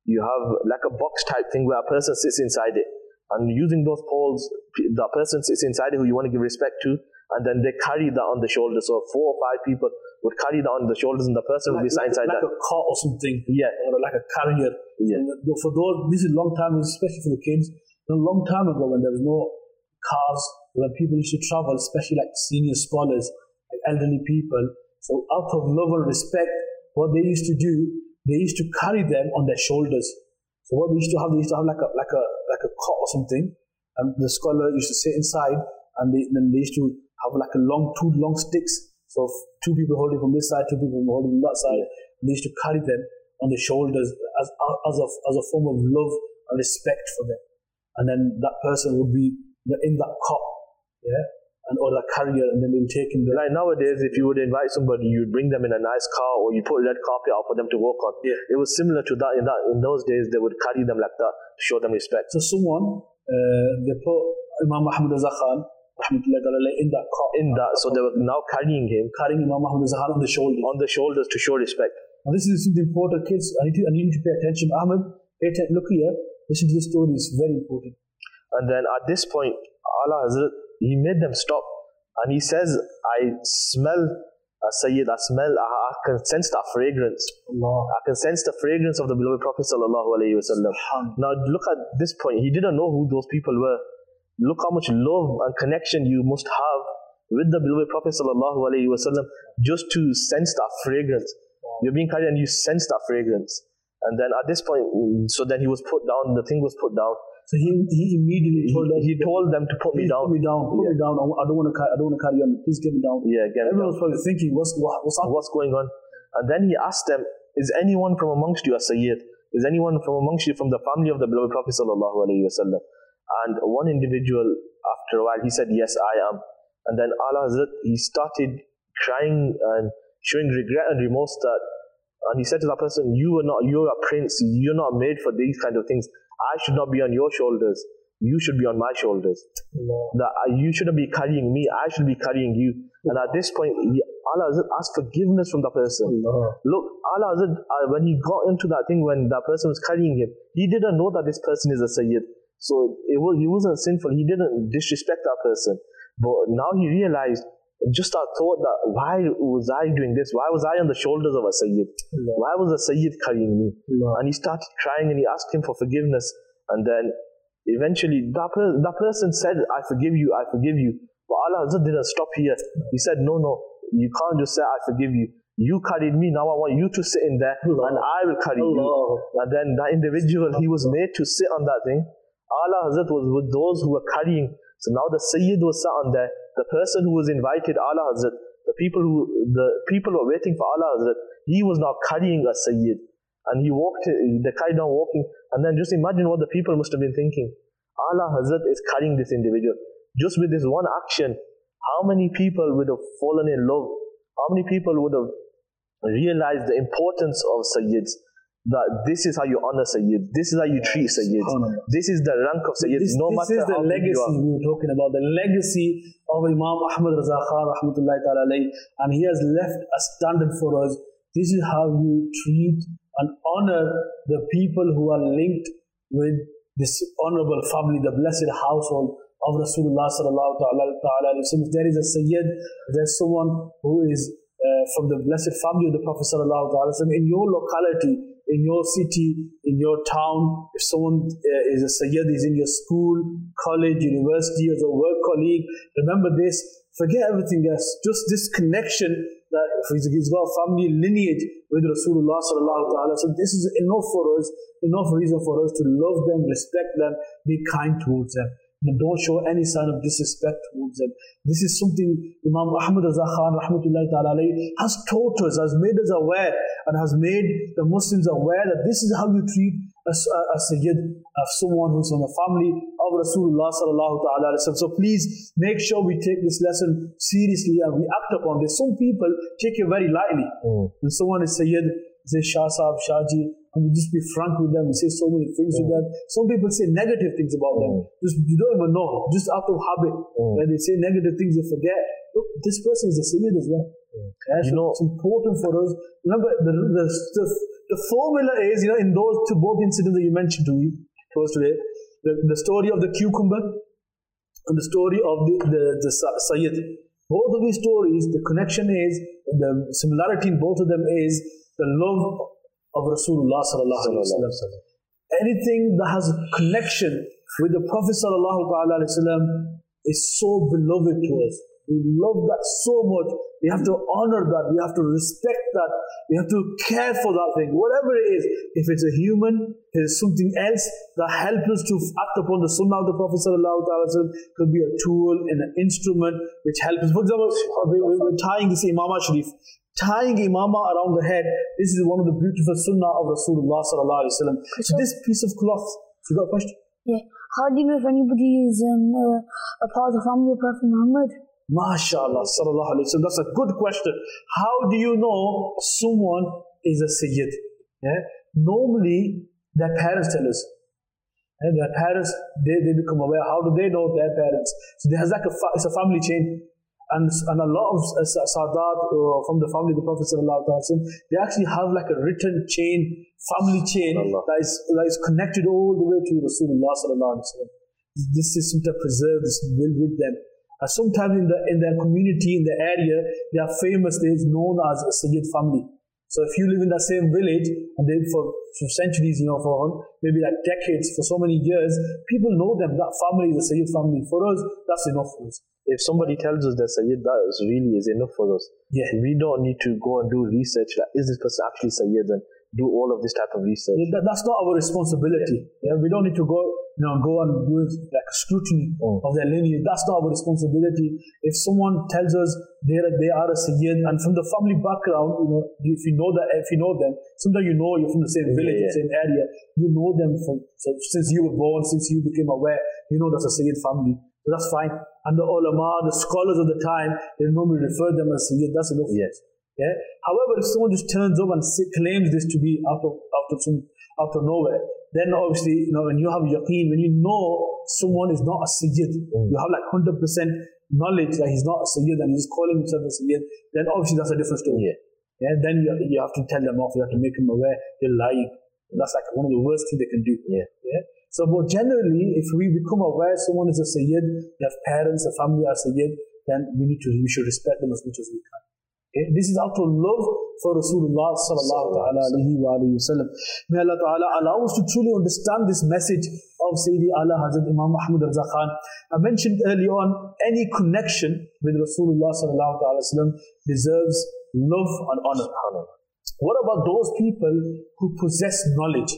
you have like a box type thing where a person sits inside it. And using those poles, the person sits inside it who you want to give respect to, and then they carry that on the shoulders. So four or five people would carry that on the shoulders, and the person like, would be sat inside like that. Like a cot or something. Yeah. Or like a carrier. Yeah. So for those, this is a long time, especially for the kids. A long time ago when there was no cars, when people used to travel, especially like senior scholars, like elderly people. So out of love and respect, what they used to do, they used to carry them on their shoulders. So what they used to have, they used to have like a like a like a cot or something, and the scholar used to sit inside, and they, then they used to have like a long two long sticks. So two people holding from this side, two people holding from that side. And they used to carry them on the shoulders as as a as a form of love and respect for them. And then that person would be in that cot, yeah, and or that carrier, and then they would take in the. Like nowadays, if you would invite somebody, you'd bring them in a nice car, or you put a red carpet out for them to walk on. Yeah. It was similar to that. In that, in those days, they would carry them like that to show them respect. So someone, uh, they put Imam Ahmad Raza Khan, rahmatullahi ta'ala, in that cot. In that, so they were now carrying him, carrying Imam Ahmad Raza Khan on the shoulders. on the shoulders to show respect. And this is something important, kids. I need to, I need you to pay attention. Ahmed, pay attention. Look here. Listen to the story. It's very important. And then at this point, Allah Hazrat, he made them stop. And he says, I smell, uh, Sayyid, I smell, I, I can sense that fragrance. Allah. I can sense the fragrance of the beloved Prophet sallallahu alaihi wasallam. Now look at this point. He didn't know who those people were. Look how much love and connection you must have with the beloved Prophet sallallahu alaihi wasallam just to sense that fragrance. You're being carried and you sense that fragrance. And then at this point, so then he was put down, the thing was put down. So he he immediately told them. He told them to put me down. Put me down. Put Yeah. me down. I don't want to. I don't want to carry on. Please get me down. Yeah, again. Everyone was probably thinking, what's what, what's up? What's going on? And then he asked them, is anyone from amongst you a Sayyid? Is anyone from amongst you from the family of the beloved Prophet sallallahu alaihi wasallam? And one individual, after a while, he said, yes, I am. And then Allah Hazrat, he started crying and showing regret and remorse that, and he said to that person, you are not, you're a prince, you're not made for these kind of things. I should not be on your shoulders. You should be on my shoulders. Allah. That you shouldn't be carrying me, I should be carrying you. And at this point, he, Allah Hazrat asked forgiveness from the person. Allah. Look, Allah Hazrat, uh, when he got into that thing, when that person was carrying him, he didn't know that this person is a Sayyid. So it was, he wasn't sinful, he didn't disrespect that person. But now he realized, just that thought that, why was I doing this? Why was I on the shoulders of a Sayyid? Allah. Why was a Sayyid carrying me? Allah. And he started crying and he asked him for forgiveness. And then eventually that, per- that person said, I forgive you, I forgive you. But Allah Hazrat didn't stop here. He said, no, no, you can't just say, I forgive you. You carried me, now I want you to sit in there Allah. and I will carry Allah. you. And then that individual, he was made to sit on that thing. Allah Hazrat was with those who were carrying. So now the Sayyid was sat on there. The person who was invited, Allah Hazrat, the people who the people were waiting for Allah Hazrat, he was now carrying a Sayyid. And he walked, they carried on walking. And then just imagine what the people must have been thinking. Allah Hazrat is carrying this individual. Just with this one action, how many people would have fallen in love? How many people would have realized the importance of Sayyids? That this is how you honor Sayyids. This is how you treat Sayyids. SubhanAllah. This is the rank of Sayyids. This, No this matter is the how big you legacy are. we were talking about, the legacy of Imam Ahmad Raza Khan, rahmatullahi ta'ala alayhi, and he has left a standard for us. This is how you treat and honor the people who are linked with this honorable family, the blessed household of Rasulullah sallallahu ta'ala alayhi wa sallam. If there is a Sayyid, if there's someone who is uh, from the blessed family of the Prophet sallallahu ta'ala alayhi wa sallam in your locality, in your city, in your town, if someone uh, is a Sayyid, is in your school, college, university, as a work colleague, remember this, forget everything else, just this connection that he's got a family lineage with Rasulullah sallallahu ta'ala. So this is enough for us, enough reason for us to love them, respect them, be kind towards them. And don't show any sign of disrespect towards them. This is something Imam Ahmad Raza Khan rahmatullahi ta'ala alayhi has taught us, has made us aware, and has made the Muslims aware that this is how you treat a, a, a Sayyid, of someone who's from the family of Rasulullah sallallahu ta'ala alayhi wa sallam. So please make sure we take this lesson seriously and we act upon this. Some people take it very lightly. Mm. When someone is Sayyid, say Shah Sahab, Shahji, and we just be frank with them, we say so many things Mm. with them. Some people say negative things about them. Mm. Just you don't even know, just out of habit. Mm. When they say negative things, they forget. Look, this person is a Sayyid as well. Yeah, You so know- it's important for us. Remember, the, the, the, the formula is, you know, in those two both incidents that you mentioned to me, to us today, the, the story of the cucumber and the story of the, the, the Sayyid. Both of these stories, the connection is, the similarity in both of them is the love of Rasulullah sallallahu alaihi wasallam. Anything that has a connection with the Prophet sallallahu alaihi wasallam is so beloved to us. We love that so much. We have to honor that. We have to respect that. We have to care for that thing. Whatever it is, if it's a human, if it's something else that helps us to act upon the sunnah of the Prophet sallallahu alaihi wasallam, could be a tool and an instrument which helps us. For example, we, we, we're tying this Imamah Sharif. Tying Imamah around the head, this is one of the beautiful sunnah of Rasulullah sallallahu alaihi wasallam. So this piece of cloth, you got a question? Yeah. How do you know if anybody is um, uh, a part of the family of Prophet Muhammad? MashaAllah, sallallahu alayhi wa sallam. That's a good question. How do you know someone is a Sayyid? Yeah? Normally, their parents tell us. And their parents, they, they become aware. How do they know their parents? So there's like a, fa- it's a family chain. And, and a lot of uh, Sadat uh, from the family of the Prophet sallallahu alaihi wasallam, they actually have like a written chain, family chain that is, that is connected all the way to Rasulullah sallallahu alaihi wasallam. This is something to preserve, this will with them. And sometimes in the in their community, in the area, they are famous. They are known as a Sayyid family. So if you live in that same village, and they for, for centuries, you know, for maybe like decades, for so many years, people know them. That family is a Sayyid family. For us, that's enough for us. If somebody tells us that Sayyid, that is really is enough for us. Yeah. We don't need to go and do research. Like, is this person actually Sayyid? And do all of this type of research. Yeah, that, that's not our responsibility. Yeah, we don't need to go, you know, go and do like scrutiny mm. of their lineage. That's not our responsibility. If someone tells us they are, they are a Sayyid, and from the family background, you know, if you know that, if you know them, sometimes you know you're from the same village, yeah, yeah. same area. You know them from so since you were born, since you became aware. You know that's a Sayyid family. So that's fine. And the ulama, the scholars of the time, they normally refer them as Sayyid. That's enough. Yes. Yeah. However, if someone just turns up and claims this to be out of out of some out of nowhere, then obviously, you know, when you have yaqeen, when you know someone is not a Sayyid, mm. you have like one hundred percent knowledge that he's not a Sayyid and he's calling himself a Sayyid, then obviously that's a different story. Yeah. Yeah. Then you, you have to tell them off. You have to make them aware they're lying. And that's like one of the worst things they can do. Yeah. Yeah. So, but generally, if we become aware someone is a Sayyid, they have parents, a family are Sayyid, then we need to we should respect them as much as we can. Okay? This is out of love for Rasulullah sallallahu alayhi wa sallam. May Allah ta'ala allow us to truly understand this message of Sayyidi Allah Hazrat Imam Ahmad Raza Khan. I mentioned earlier on, any connection with Rasulullah sallallahu alayhi wa sallam deserves love and honor. What about those people who possess knowledge?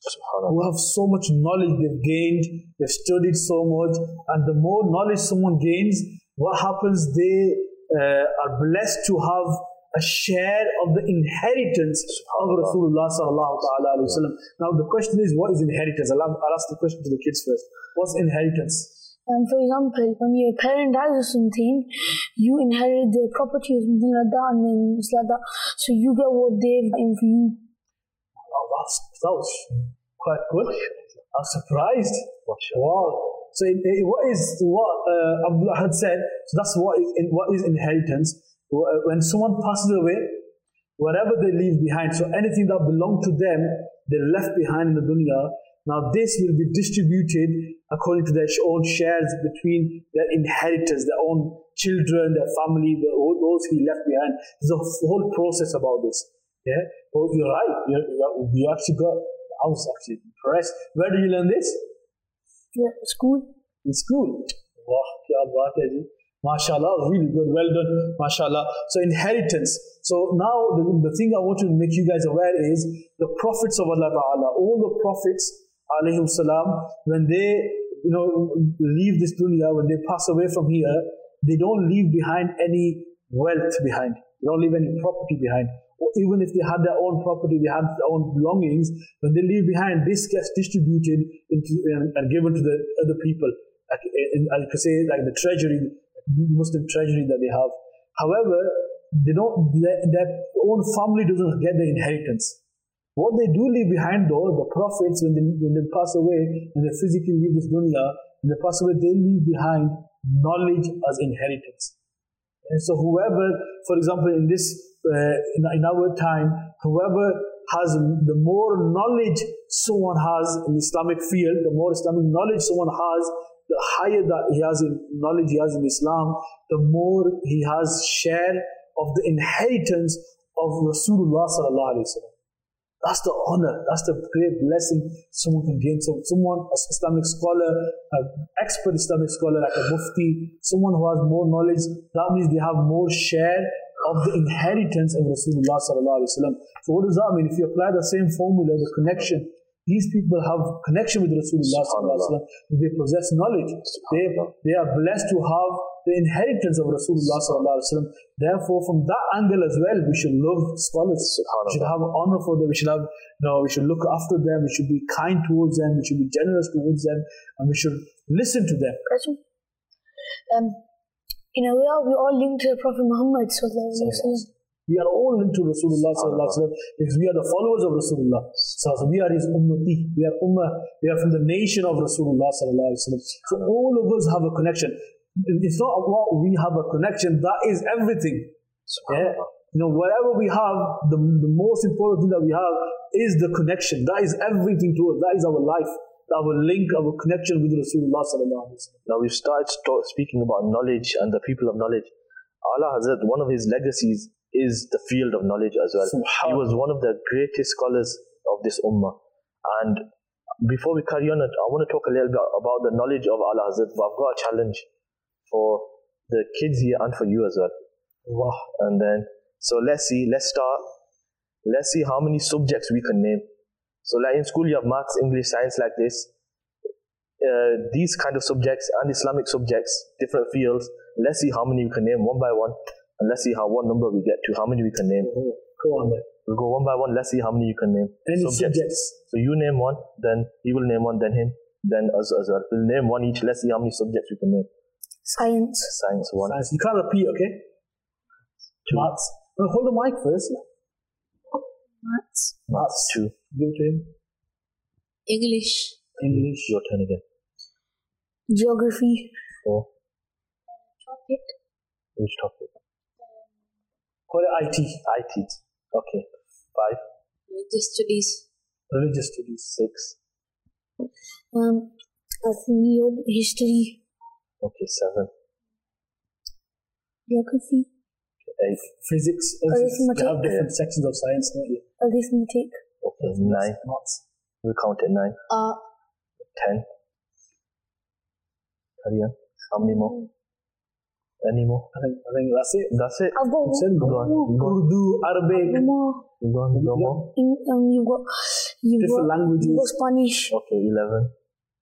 Who have so much knowledge they've gained, they've studied so much, and the more knowledge someone gains, what happens? They uh, are blessed to have a share of the inheritance of Rasulullah sallallahu alaihi wasallam. Now the question is, what is inheritance? I'll, I'll ask the question to the kids first. What's inheritance? Um, for example, when your parent dies or something, you inherit their property or something like that, and then it's like that. So you get what they've done for you. Oh, that's, that was quite good. I'm surprised. Wow. So it, it, what is what uh, Abdullah had said? So that's what is in, what is inheritance. When someone passes away, whatever they leave behind, so anything that belonged to them, they left behind in the dunya. Now this will be distributed according to their own shares between their inheritors, their own children, their family, the, those he left behind. There's a whole process about this. Yeah, but you're right. You're, you're, you actually got. I was actually impressed. Where did you learn this? Yeah, school. In school. Wow, kya baat hai ji. MashaAllah, really good, well done, MashaAllah. So inheritance. So now the, the thing I want to make you guys aware is the prophets of Allah Ta'ala, all the prophets, alayhim salam, when they, you know, leave this dunya, when they pass away from here, they don't leave behind any wealth behind. They don't leave any property behind. Or even if they had their own property, they had their own belongings, when they leave behind, this gets distributed into and, and given to the other people. Like, in, I could say, like the treasury, Muslim treasury that they have. However, they don't. Their, their own family doesn't get the inheritance. What they do leave behind, though, the prophets, when they when they pass away, when they physically leave this dunya, when they pass away, they leave behind knowledge as inheritance. And so, whoever, for example, in this uh, in, in our time, whoever has, the more knowledge someone has in the Islamic field, the more Islamic knowledge someone has, the higher that he has in knowledge he has in Islam, the more he has share of the inheritance of Rasulullah sallallahu alaihi wasallam. That's the honor, that's the great blessing someone can gain. So someone, an Islamic scholar, an expert Islamic scholar like a mufti, someone who has more knowledge, that means they have more share of the inheritance of Rasulullah sallallahu alaihi wasallam. So what does that mean? If you apply the same formula, the connection, these people have connection with Rasulullah sallallahu alaihi wasallam. They possess knowledge. They, they are blessed to have the inheritance of Rasulullah sallallahu alaihi wasallam. Therefore, from that angle as well, we should love scholars. We should have honor for them. We should have, you know, we should look after them. We should be kind towards them. We should be generous towards them, and we should listen to them. Question. Um, you know, we are we all linked to the Prophet Muhammad sallallahu alaihi wasallam. We are all linked to Rasulullah sallallahu alaihi wasallam because we are the followers of Rasulullah. So we are his ummati. We are ummah. We are from the nation of Rasulullah sallallahu alaihi wasallam. So all of us have a connection. It's not about we have a connection. That is everything. Yeah. You know, whatever we have, the, the most important thing that we have is the connection. That is everything to us. That is our life. Our link, our connection with Rasulullah sallallahu alaihi wasallam. Now we've started st- speaking about knowledge and the people of knowledge. Allah Hazrat, one of his legacies is the field of knowledge as well. He was one of the greatest scholars of this ummah. And before we carry on, I want to talk a little bit about the knowledge of Allah Hazrat, but I've got a challenge for the kids here and for you as well. Wow. And then, so let's see, let's start. Let's see how many subjects we can name. So like in school you have maths, English, science like this. Uh, these kind of subjects and Islamic subjects, different fields, let's see how many we can name one by one. And let's see how what number we get to, how many we can name. Oh, go on then. We'll go one by one, let's see how many you can name. Any subjects. subjects. So you name one, then he will name one, then him, then us as well. We'll name one each, let's see how many subjects we can name. Science. Science one. Science. You can't repeat, okay? Two. Maths. Well, hold the mic first. Maths. Maths. Two. Give it to him. English. English. Your turn again. Geography. Four. Topic. Which topic? Call it I T. I T. Okay. Five. Religious studies. Religious studies. Six. Um, I think history. Okay. Seven. Geography. Eight. Physics. Arithmetic. You have different sections of science, don't you? Arithmetic. Okay. Nine. Maths. We'll count at nine. Art. Ten. Carry on. How many more? Any more? I think, I think that's it. That's it. I've got Said Go one on. more. Go on. Urdu, Arabic, One more. Go on. Go more. In, um, you've got you've different got, languages. you've got Spanish, Okay. Eleven.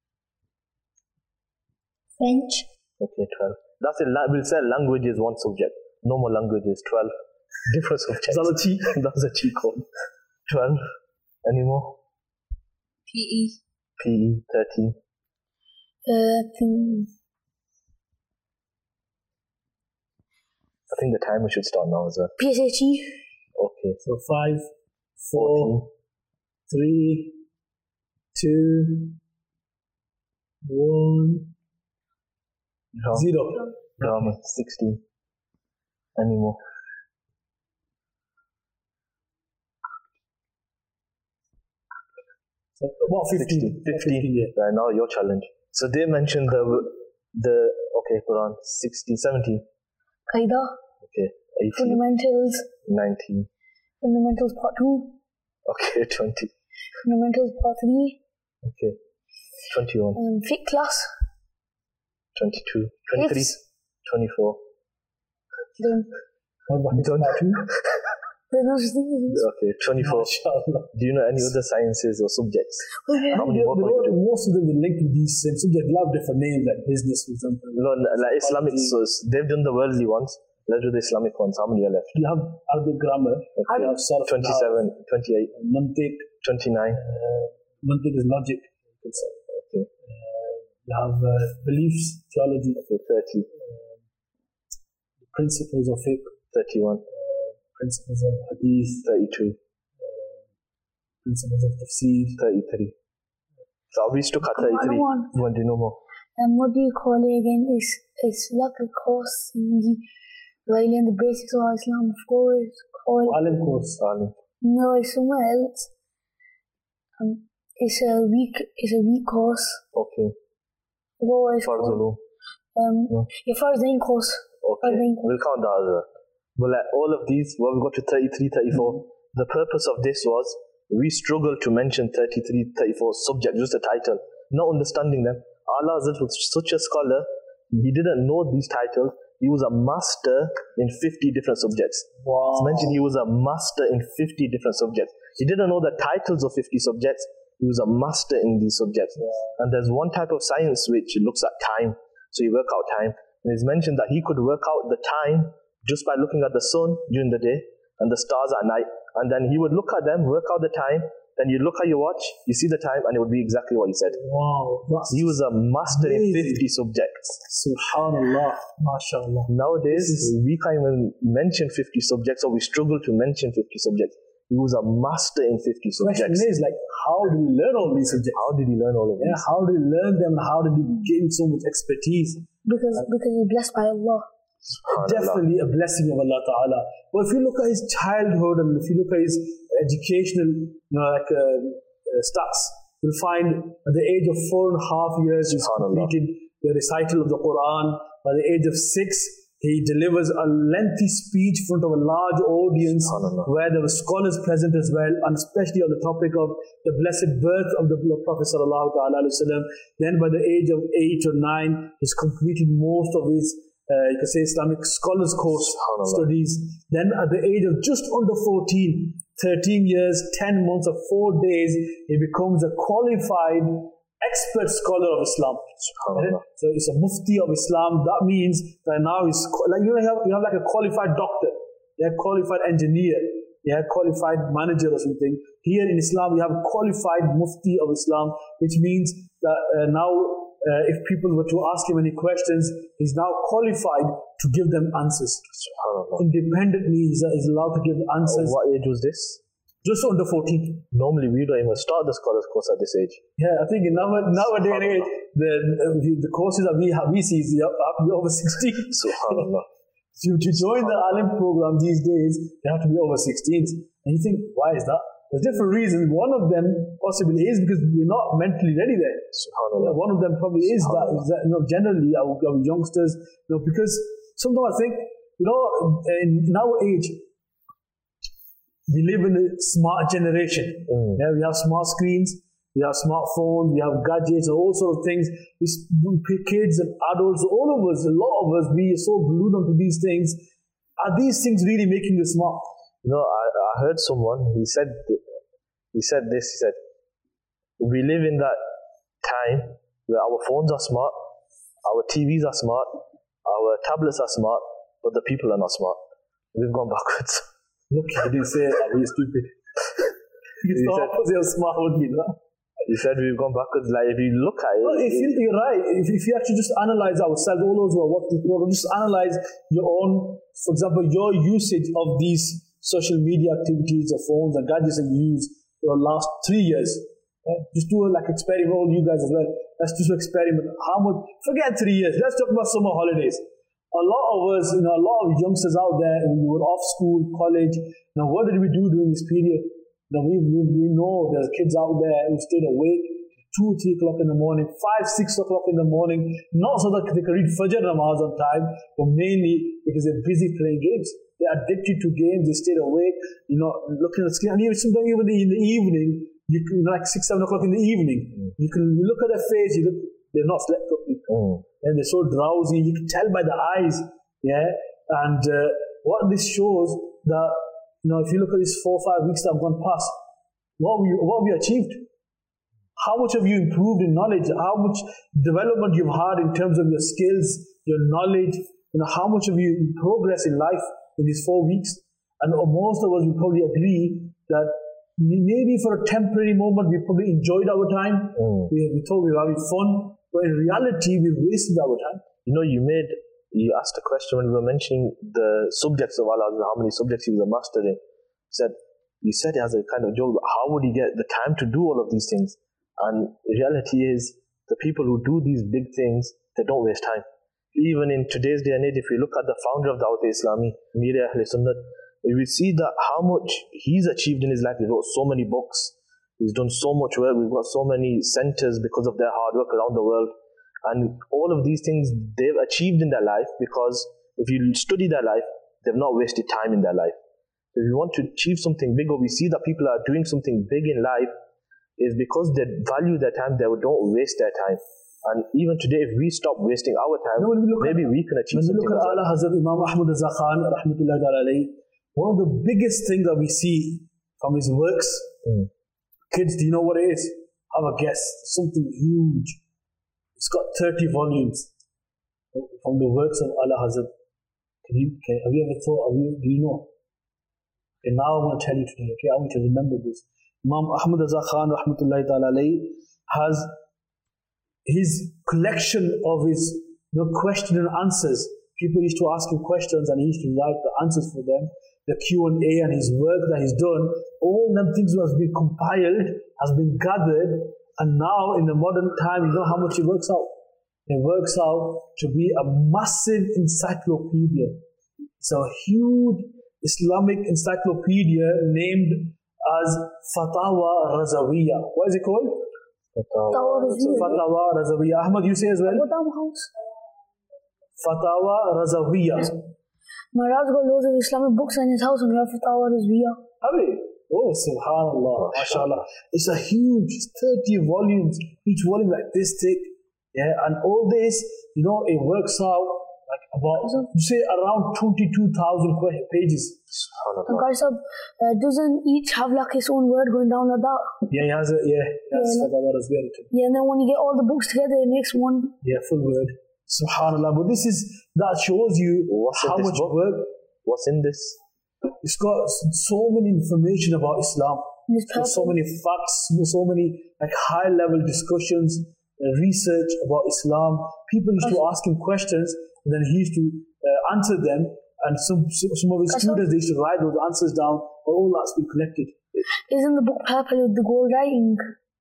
French. Okay. Twelve. That's it. La- We'll say language is one subject. No more languages. Twelve. Different subjects. Is that a cheat? That's a cheat code. Twelve. Any more? P E. P E. Thirteen. Uh, thing, I think the timer should start now as well. P S H E. Okay. So five, four, three, two, one, Drama. zero. Drama. Sixteen. Any more? So about fifteen. Fifteen. yeah. Right, now your challenge. So they mentioned the the okay, Quran. Sixteen. Seventeen. Qaida. Okay. Eighteen. Fundamentals. Nineteen. Fundamentals Part Two. Okay. Twenty. Fundamentals Part Three. Okay. Twenty-one. Um, Fiqh class. Twenty-two. Twenty-three. Yes. Twenty-four. Then Don't. there's no such thing as this. Okay. Twenty-four. MashaAllah. Do you know any other sciences or subjects? Okay. How many They- more they can we all- do? most of them are linked to these same subjects. They have different names, like business, for example. No, like Islamic. So they've done the worldly ones. Let's do the Islamic ones. How many are left? You have Arabic grammar. You have sarf, Twenty-seven. Twenty-eight. nahw, mantiq. Twenty-nine. Uh, mantiq is logic. You could say. Okay. Uh, you have uh, beliefs, theology, Okay. Thirty. principles of fiqh, Thirty-one. principles of hadith, Thirty-two. principles of tafsir. Thirty-three. So are we stuck at Come on, thirty-three? come on. You want to do no more? Um, what do you call it again? It's it's like a course in the while in the basics of Islam, of course. Called Alim course. Alim. No, it's somewhere else. Um, it's a week. It's a week course. Okay. What is it Farz called? ulum. Um, No. your Farzain course. Okay. Farzain course. We'll count that as well. But like all of these, well, we got to thirty-three, thirty-four. Mm-hmm. The purpose of this was we struggled to mention thirty-three, thirty-four subject, just the title, not understanding them. Allah Azza was such a scholar, he didn't know these titles. He was a master in fifty different subjects. Wow. It's mentioned he was a master in fifty different subjects. He didn't know the titles of fifty subjects. He was a master in these subjects. Yeah. And there's one type of science which looks at time. So you work out time. And it's mentioned that he could work out the time just by looking at the sun during the day and the stars at night. And then he would look at them, work out the time. Then you look at your watch, you see the time, and it would be exactly what he said. Wow. That's He was a master in amazing. fifty subjects. Subhanallah. MashaAllah. Nowadays, This is- we can't even mention fifty subjects, or we struggle to mention fifty subjects. He was a master in fifty The question subjects. is like, how did he learn all these subjects? How did he learn all of Yeah, this? how did he learn them? How did he gain so much expertise? Because because you're blessed by Allah. Subhanallah. Definitely a blessing of Allah Ta'ala. But if you look at his childhood and if you look at his educational, you know, like uh, uh, stats, you'll find at the age of four and a half years, he's Subhanallah. completed the recital of the Quran. By the age of six, he delivers a lengthy speech in front of a large audience Subhanallah. where there were scholars present as well, and especially on the topic of the blessed birth of the Prophet Sallallahu Alaihi Wasallam. Then by the age of eight or nine, he's completed most of his Uh, you could say Islamic scholars course Subhanallah. studies. Then at the age of just under fourteen, thirteen years, ten months or four days, he becomes a qualified expert scholar of Islam. Subhanallah. So it's a mufti of Islam. That means that now he's like, you know, you have, you have like a qualified doctor, yeah, qualified engineer, yeah, qualified manager or something. Here in Islam, we have a qualified mufti of Islam, which means that uh, now Uh, if people were to ask him any questions, he's now qualified to give them answers. Subhanallah. Independently, he's, he's allowed to give answers. What age was this? Just under fourteen. Normally, we don't even start the scholars course at this age. Yeah, I think in now, nowadays and age, the, the courses that we have, we see is you have to be over sixteen. Subhanallah. to, to join the Alim program these days, they have to be over sixteen. And you think, why is that? There's different reasons. One of them possibly is because we're not mentally ready there. Subhanallah. One of them probably is that, is that you know, generally our, our youngsters, you know, because sometimes I think, you know, in, in our age, we live in a smart generation. Mm. Yeah, we have smart screens, we have smartphones, we have gadgets, and all sorts of things. We, we kids and adults, all of us, a lot of us, we are so glued onto these things. Are these things really making us smart? You know, I, I heard someone, he said, he said this, he said, we live in that time where our phones are smart, our T Vs are smart, our tablets are smart, but the people are not smart. We've gone backwards. Look, he didn't say, are we stupid? It's the said- opposite of smart would be, no? He said we've gone backwards. Like, if you look at it, Well, if you, you're right. If, if you actually just analyze ourselves, all those who are watching the program, just analyze your own, for example, your usage of these social media activities, or phones and gadgets that you use for the last three years. Right? Just do a like experiment, all you guys as well. Let's just experiment. How much? Forget three years. Let's talk about summer holidays. A lot of us, you know, a lot of youngsters out there, we were off school, college. Now, what did we do during this period? Now, we, we, we know there's kids out there who stayed awake two, three o'clock in the morning, five, six o'clock in the morning, not so that they can read Fajr namaz on time, but mainly because they're busy playing games. They're addicted to games, they stayed awake, you know, looking at the screen. And even sometimes even in the evening, you can, like six, seven o'clock in the evening, mm. you can you look at their face, you look, they're not slept properly. Mm. And they're so drowsy, you can tell by the eyes, yeah. And uh, what this shows that, you know, if you look at these four or five weeks that have gone past, what we what we achieved, how much have you improved in knowledge, how much development you've had in terms of your skills, your knowledge, you know, how much have you progressed in life in these four weeks? And most of us will probably agree that maybe for a temporary moment we probably enjoyed our time, mm. we, we thought we were having fun, but in reality we wasted our time. You know, you made, you asked a question when we were mentioning the subjects of Allah, how many subjects he was a master in. Said, you said it as a kind of joke, but how would he get the time to do all of these things? And the reality is, the people who do these big things, they don't waste time. Even in today's day and age, if you look at the founder of Dawat Islami, Mir Ahl Sunnat, we see that how much he's achieved in his life. He wrote so many books. He's done so much work. We've got so many centers because of their hard work around the world. And all of these things they've achieved in their life because if you study their life, they've not wasted time in their life. If you want to achieve something big, or we see that people are doing something big in life, is because they value their time, they don't waste their time. And even today, if we stop wasting our time, No, when we look maybe at- we can achieve When we something. look at as well. Ala Hazrat Imam Ahmad Raza Khan, rahmatullahi ta'ala alayhi, one of the biggest things that we see from his works, Mm. kids, do you know what it is? Have a guess. Something huge. It's got thirty volumes from the works of Ala Hazrat. Can you, can, have you ever thought, have you, do you know? Okay, now I'm going to tell you today, okay, I want you to remember this. Imam Ahmad Raza Khan, rahmatullahi ta'ala alayhi, has his collection of his you know, question and answers. People used to ask him questions and he used to write the answers for them. The Q and A and his work that he's done, all them things has been compiled, has been gathered, and now in the modern time, you know how much it works out? It works out to be a massive encyclopedia. It's a huge Islamic encyclopedia named as Fatawa Razawiya. What is it called? Fatawa Razawiya. Fatawa Razawiya. Ahmad, you say as well? What am house? Fatawa Razawiya. My dad's got loads of Islamic books in his house and we have Fatawa Razawiya. Have you? Oh, subhanallah, mashallah. It's a huge, it's thirty volumes, each volume like this thick. Yeah, and all this, you know, it works out like about, you say around twenty-two thousand pages. And guys, uh, doesn't each have like its own word going down like that? Yeah, he has a, yeah, that's Yeah. Fatawa Razawiya written. Yeah, and then when you get all the books together, it makes one. Yeah, full word. Subhanallah. But this is, that shows you What's in how this much book? work. What's in this? It's got so many information about Islam. And it's There's so purple. many facts, so many like high level discussions, uh, research about Islam. People used to ask him questions and then he used to uh, answer them. And some some some of his That's students, they used to write those answers down. All that's been collected. Isn't the book purple with the gold writing?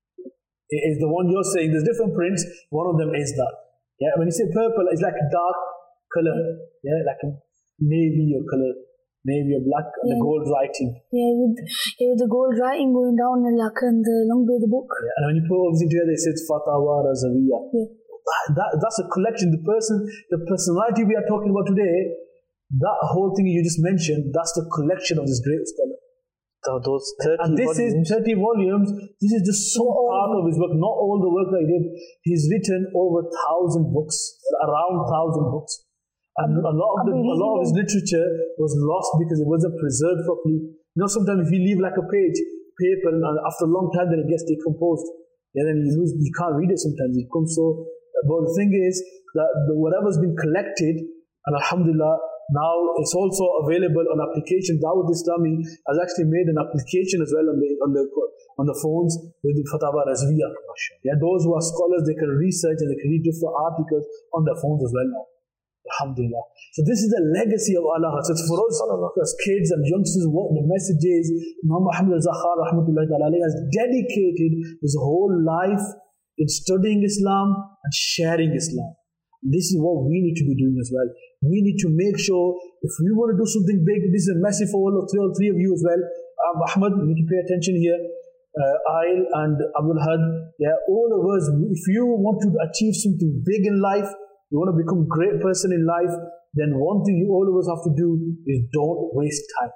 It is the one you're saying. There's different prints. One of them is that. Yeah, when you say purple, it's like a dark color. Yeah, like a navy or color, navy or black, and the Yeah. gold writing. Yeah, with, yeah, with the gold writing going down and like in the long way of the book. Yeah, and when you put everything together, it says Fatawa Razawiya. Yeah. That, that, that's a collection. The person, the personality we are talking about today, that whole thing you just mentioned, that's the collection of this great scholar. So those thirty And this volumes, is thirty volumes. This is just so part of his work, not all the work that he did. He's written over a thousand books, around thousand books. And a lot of the, a lot of his literature was lost because it wasn't preserved properly. You know, sometimes if you leave like a page, paper, and after a long time, then it gets decomposed. Yeah, then you lose, you can't read it sometimes. It becomes so. But the thing is that the, whatever's been collected, and alhamdulillah, now it's also available on application. Dawud Islami has actually made an application as well on the on the on the phones with the Fatawa Razawiya. Yeah, those who are scholars, they can research and they can read different articles on their phones as well now. Alhamdulillah. So this is the legacy of Allah. So it's for us as kids and youngsters, what the message is, Imam Ahmad Raza Khan rahmatullahi ta'ala alayhi has dedicated his whole life in studying Islam and sharing Islam. This is what we need to be doing as well. We need to make sure if we want to do something big, this is a message for all of three, all three of you as well. Um, Ahmad, you need to pay attention here. Uh, Ail and Abdul Had, yeah, all of us, if you want to achieve something big in life, you want to become a great person in life, then one thing you all of us have to do is don't waste time.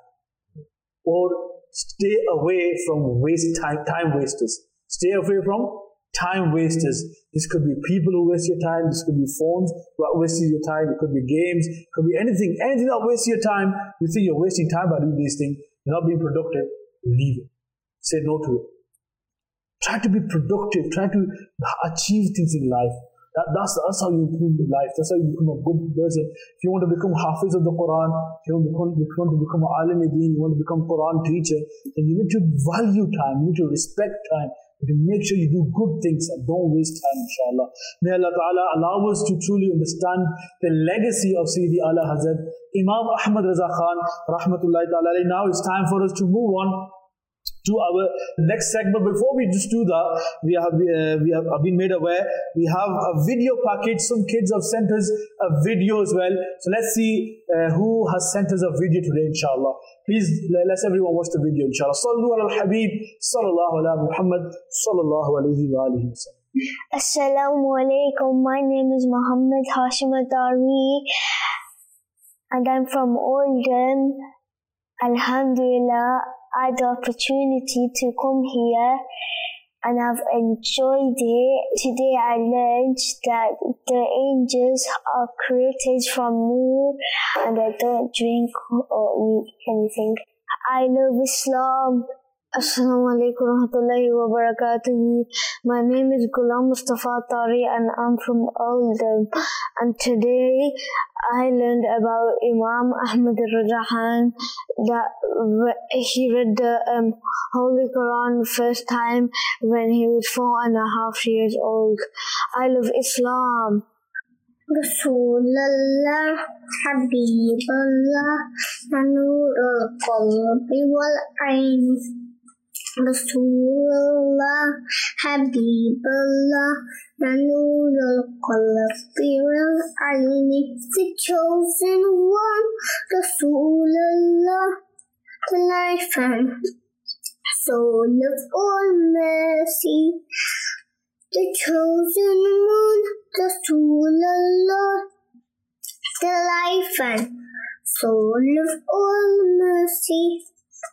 Or stay away from waste time, time wasters. Stay away from time wasters. This could be people who waste your time. This could be phones that waste your time. It could be games. It could be anything. Anything that wastes your time. You think you're wasting time by doing these things. You're not being productive. Leave it. Say no to it. Try to be productive. Try to achieve things in life. That, that's, that's how you improve your life. That's how you become a good person. If you want to become Hafiz of the Quran, if you want to become, if you want to become an Alim Deen, you want to become Quran teacher, then you need to value time. You need to respect time. You need to make sure you do good things and don't waste time, inshallah. May Allah Ta'ala allow us to truly understand the legacy of Sayyidi Ala Hazrat Imam Ahmad Raza Khan, rahmatullahi ta'ala. Now it's time for us to move on to our next segment. Before we just do that, we have uh, we have been made aware we have a video package. Some kids have sent us a video as well. So let's see uh, who has sent us a video today, inshallah. Please let's everyone watch the video, inshallah. Sallu ala al-Habib, sallallahu ala Muhammad, sallallahu alayhi wa alihi wa sallam. Assalamu alaikum. My name is Muhammad Hashim Adari and I'm from Oldham. Alhamdulillah, I had the opportunity to come here and I've enjoyed it. Today I learned that the angels are created from nur and they don't drink or eat anything. I love Islam. Assalamu alaikum warahmatullahi wabarakatuh. My name is Ghulam Mustafa Tari and I'm from Oldham. And today I learned about Imam Ahmad Raza Khan, that he read the um, Holy Quran first time when he was four and a half years old. I love Islam. Rasulallah, Habibullah, Nur al-Qalbi wal-Ain. Rasulullah, Habibullah, Nur al-Qalbi wal-Ain. The chosen one, Rasulullah, the life and soul of all mercy. The chosen one, Rasulullah, the life and soul of all mercy.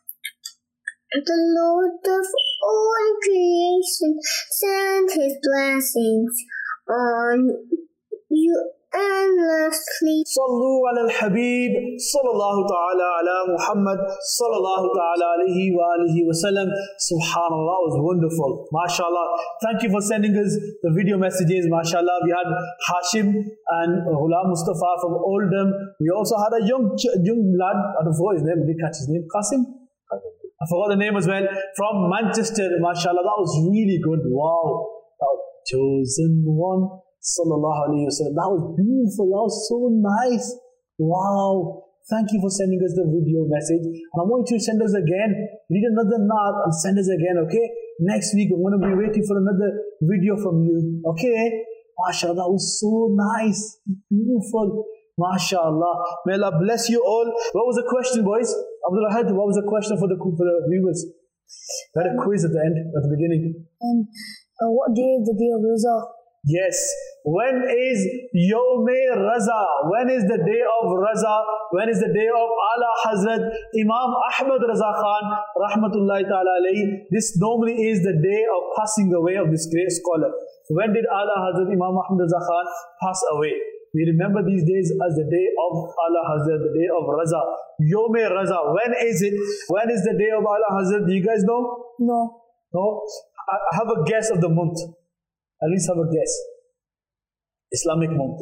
The Lord of all creation send His blessings on you endlessly. Sallu ala al-Habib, sallallahu ta'ala ala Muhammad, sallallahu ta'ala alayhi wa alihi wa sallam. Subhanallah, was wonderful. MashaAllah. Thank you for sending us the video messages. MashaAllah, we had Hashim and Ghulam Mustafa from Oldham. We also had a young young lad, I don't know his name, I didn't catch his name, Qasim? I forgot the name as well, from Manchester. MashaAllah, that was really good. Wow. That was chosen one. Sallallahu alayhi wa sallam. That was beautiful. That was so nice. Wow. Thank you for sending us the video message. And I want you to send us again. Read another naat and send us again, okay? Next week, I'm going to be waiting for another video from you, okay? MashaAllah, that was so nice. Beautiful. MashaAllah. May Allah bless you all. What was the question, boys? Abdul Ahad, what was the question for the, for the viewers? We had a quiz at the end, at the beginning. Um, uh, what day is the day of Raza? Yes. When is Yawme Raza? When is the day of Raza? When is the day of Ala Hazrat Imam Ahmad Raza Khan Rahmatullahi Ta'ala alayhi? This normally is the day of passing away of this great scholar. When did Ala Hazrat Imam Ahmad Raza Khan pass away? We remember these days as the day of Ala Hazrat, the day of Raza. Yawme Raza. When is it? When is the day of Ala Hazrat? Do you guys know? No. No? I have a guess of the month. At least have a guess. Islamic month.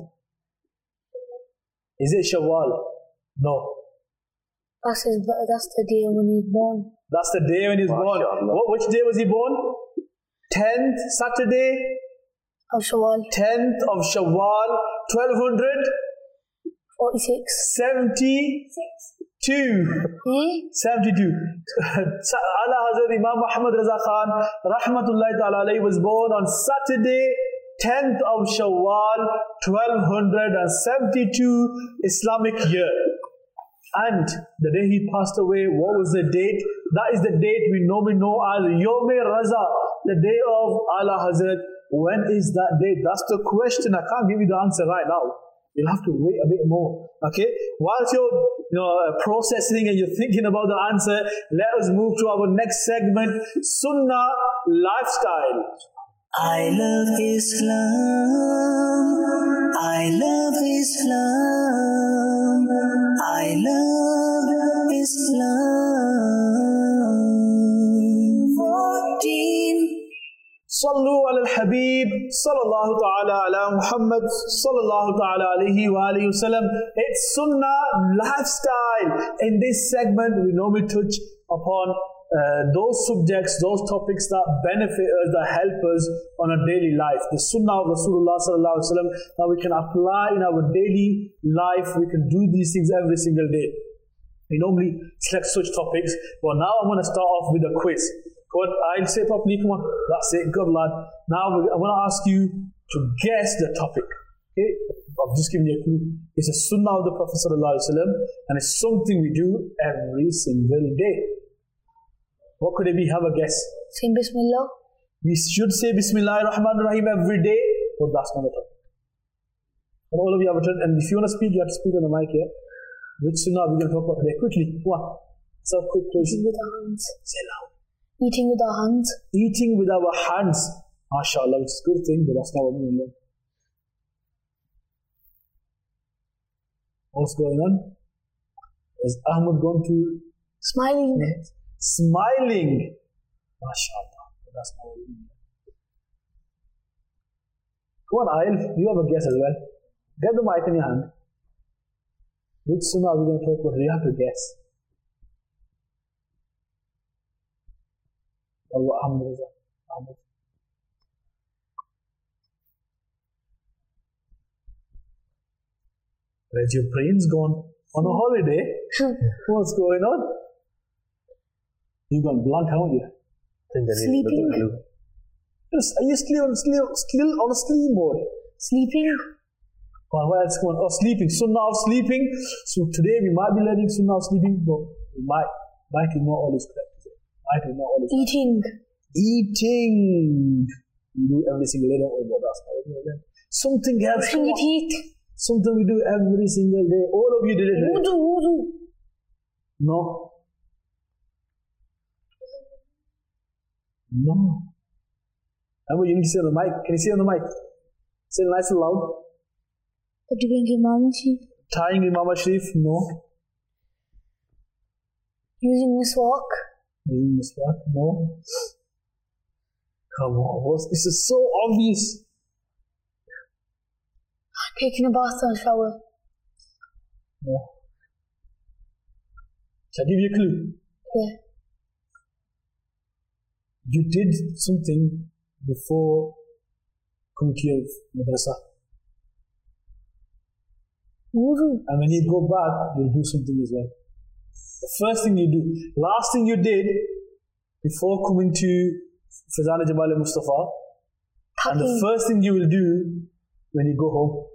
Is it Shawwal? No. That's, his, that's the day when he was born. That's the day when he was born. What, which day was he born? tenth Saturday? Of Shawwal. tenth of Shawwal, twelve forty-six. seventy-two. Eh? seventy-two. Ala Hazrat Imam Ahmad Raza Khan Rahmatullahi Ta'ala alayhi was born on Saturday, tenth of Shawwal, twelve seventy-two Islamic year. And the day he passed away, what was the date? That is the date we normally know as Yawme Raza, the day of Ala Hazrat. When is that date? That's the question. I can't give you the answer right now. You'll have to wait a bit more. Okay? Whilst you're you know, processing and you're thinking about the answer, let us move to our next segment, Sunnah Lifestyle. I love Islam. I love Islam. I love Islam. fourteen. Sallu ala al-Habib, sallallahu ta'ala ala Muhammad, sallallahu ta'ala alayhi wa alihi wa sallam. It's Sunnah Lifestyle. In this segment, we normally touch upon uh, those subjects, those topics that benefit us, that help us on a daily life. The Sunnah of Rasulullah sallallahu alayhi wa sallam that we can apply in our daily life. We can do these things every single day. We normally select such topics, but now I'm going to start off with a quiz. Good, I'll say properly, come on, that's it, good lad. Now I'm going to ask you to guess the topic. Okay, I've just given you a clue. It's a sunnah of the Prophet Sallallahu Alaihi Wasallam, and it's something we do every single day. What could it be? Have a guess. Saying Bismillah. We should say Bismillah ar-Rahman ar-Rahim every day, but that's not the topic. And all of you have a turn, and if you want to speak, you have to speak on the mic here. Which sunnah are we going to talk about today? Quickly, come on. So quick, please. Eating with our hands. Say loud. Eating with our hands. Eating with our hands. MashaAllah, which is a good thing, but that's not what we learn. What's going on? Is Ahmed going to... Smiling. Smiling. MashaAllah, but that's not what we learn. Come on, Ail, you have a guess as well. Get the mic in your hand. Which sunnah are we going to talk about? You have to guess. Allah, Ahmed. Ahmed. Where's your brains gone? On a holiday? What's going on? You've gone blank, haven't you? Sleeping. Yes, are you still on, still, still on sleep mode? Sleeping. Come on, what else? Come on. Oh, sleeping. Sunnah of sleeping. So today we might be learning sunnah of sleeping, but we might. Might is not always correct. Might is not always correct. Eating. Eating. We do every single day, don't we? But that's not what we learn. Something else. Brushing your teeth. Something we do every single day. All of you did it. Wudu, wudu. No. No. Amber, you need to say on the mic. Can you say on the mic? Say it nice and loud. Doing Imam Sharif. Tying Imam Sharif? No. Using miswak. Using miswak? No. Come on, what's, this is so obvious. Taking a bath or a shower. No. Shall I give you a clue? Yeah. You did something before coming to your madrasa. Wudu. And when you go back, you'll do something as well. The first thing you do, last thing you did before coming to Fazana Jamal Mustafa, and the first thing you will do when you go home.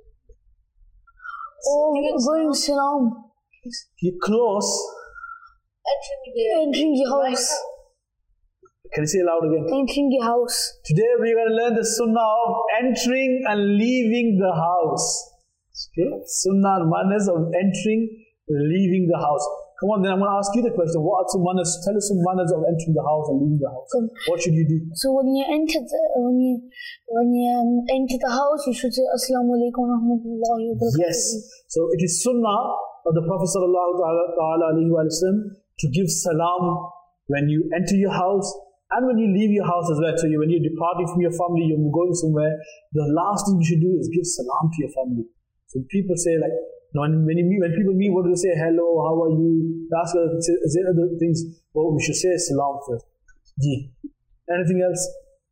Oh, going salam. You're close. Entering the Entering your house. Can you say it loud again? Entering your house. Today we're going to learn the sunnah of entering and leaving the house. Okay? Sunnah and manners of entering and leaving the house. Come on, then I'm going to ask you the question. What are some manners? Tell us some manners of entering the house and leaving the house. Um, what should you do? So when you enter the, when you when you um, enter the house, you should say Assalamu alaikum wa rahmatullahi wa barakatuh. Yes. So it is sunnah of the Prophet sallallahu alaihi wasallam to give salam when you enter your house and when you leave your house as well. So you, when you're departing from your family, you're going somewhere, the last thing you should do is give salam to your family. So people say like, when, when, you meet, when people meet, what do they say? Hello, how are you? Ask us, is there other things? Well, we should say salam first. Ji. Anything else?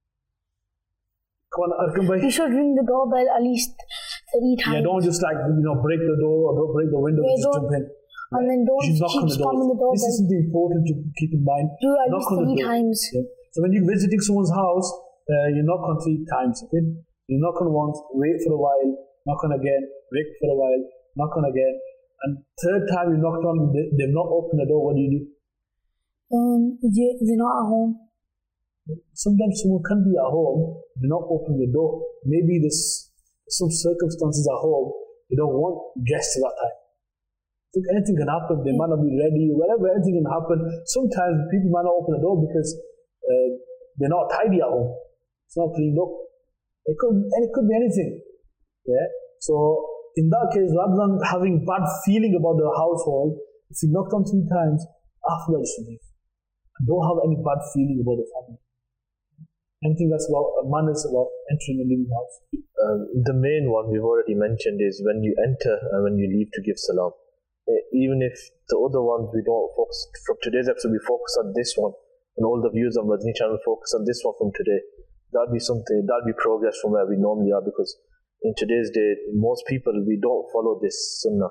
Come on, Arkam bhai. You should ring the doorbell at least three times. Yeah, don't just like, you know, break the door or don't break the window, Yeah, just don't- jump in. And then don't You should knock keep on the door. spamming the doorbell. This is something important to keep in mind. Do it at Knock least on the three door. times. Yeah. So when you're visiting someone's house, uh, you knock on three times. Okay? You knock on once, wait for a while, knock on again, wait for a while, knock on again, and third time you knocked on, they, they've not opened the door. What do you do? Um, they, they're not at home. Sometimes someone can be at home, they're not opening the door. Maybe there's some circumstances at home, they don't want guests at that time. Think anything can happen, they might not be ready, whatever, anything can happen. Sometimes people might not open the door because uh, they're not tidy at home. It's not cleaned up. It could, and it could be anything. Yeah. So in that case, rather than having bad feeling about the household, if you knocked on three times, after that you should leave. And don't have any bad feeling about the family. Anything that's about uh, manners about entering and leaving the house. Um, the main one we've already mentioned is when you enter and when you leave to give salam. Even if the other ones we don't focus, from today's episode we focus on this one, and all the viewers of Madani channel focus on this one from today. That'll be something, that'll be progress from where we normally are, because in today's day, most people, we don't follow this sunnah.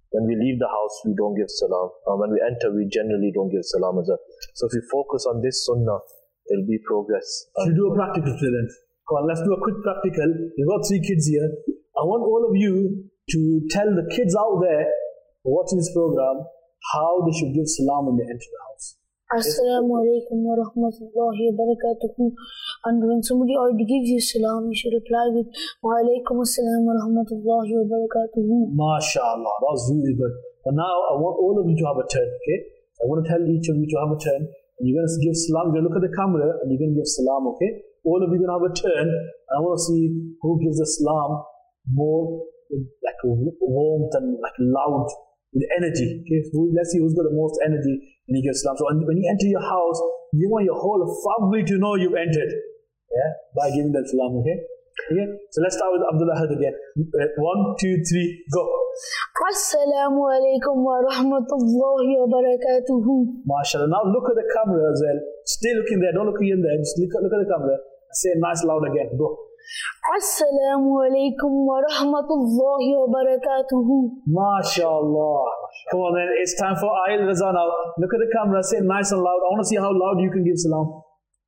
When we leave the house, we don't give salam. And when we enter, we generally don't give salam as well. So if we focus on this sunnah, there'll be progress. Should we do a practical today then? Come on, let's do a quick practical. We've got three kids here. I want all of you to tell the kids out there who are watching this program how they should give salam when they enter the house. Assalamu alaikum wa rahmatullahi wa barakatuhu. And when somebody already gives you salam, you should reply with wa alaikum assalam wa rahmatullahi wa barakatuhu. MashaAllah, that was really good. But now I want all of you to have a turn, okay? I want to tell each of you to have a turn. And you're going to give salam, you're going to look at the camera and you're going to give salam, okay? All of you are going to have a turn. And I want to see who gives the salam more with like warmth and like loud, with energy. Okay, so let's see who's got the most energy when you give salam. So when you enter your house, you want your whole family to know you've entered, yeah, by giving that salam. Okay, okay. So let's start with Abdullah Ahad again. One, two, three, go. Assalamu alaikum wa rahmatullahi wa barakatuhu. MashaAllah. Now look at the camera as well. Stay looking there. Don't look in there. Just look at, look at the camera. Say it nice loud again. Go. Assalamu alaikum wa rahmatullahi wa barakatuhu. MashaAllah. Come on then, it's time for Ail Raza now. Look at the camera, say it nice and loud. I want to see how loud you can give salam.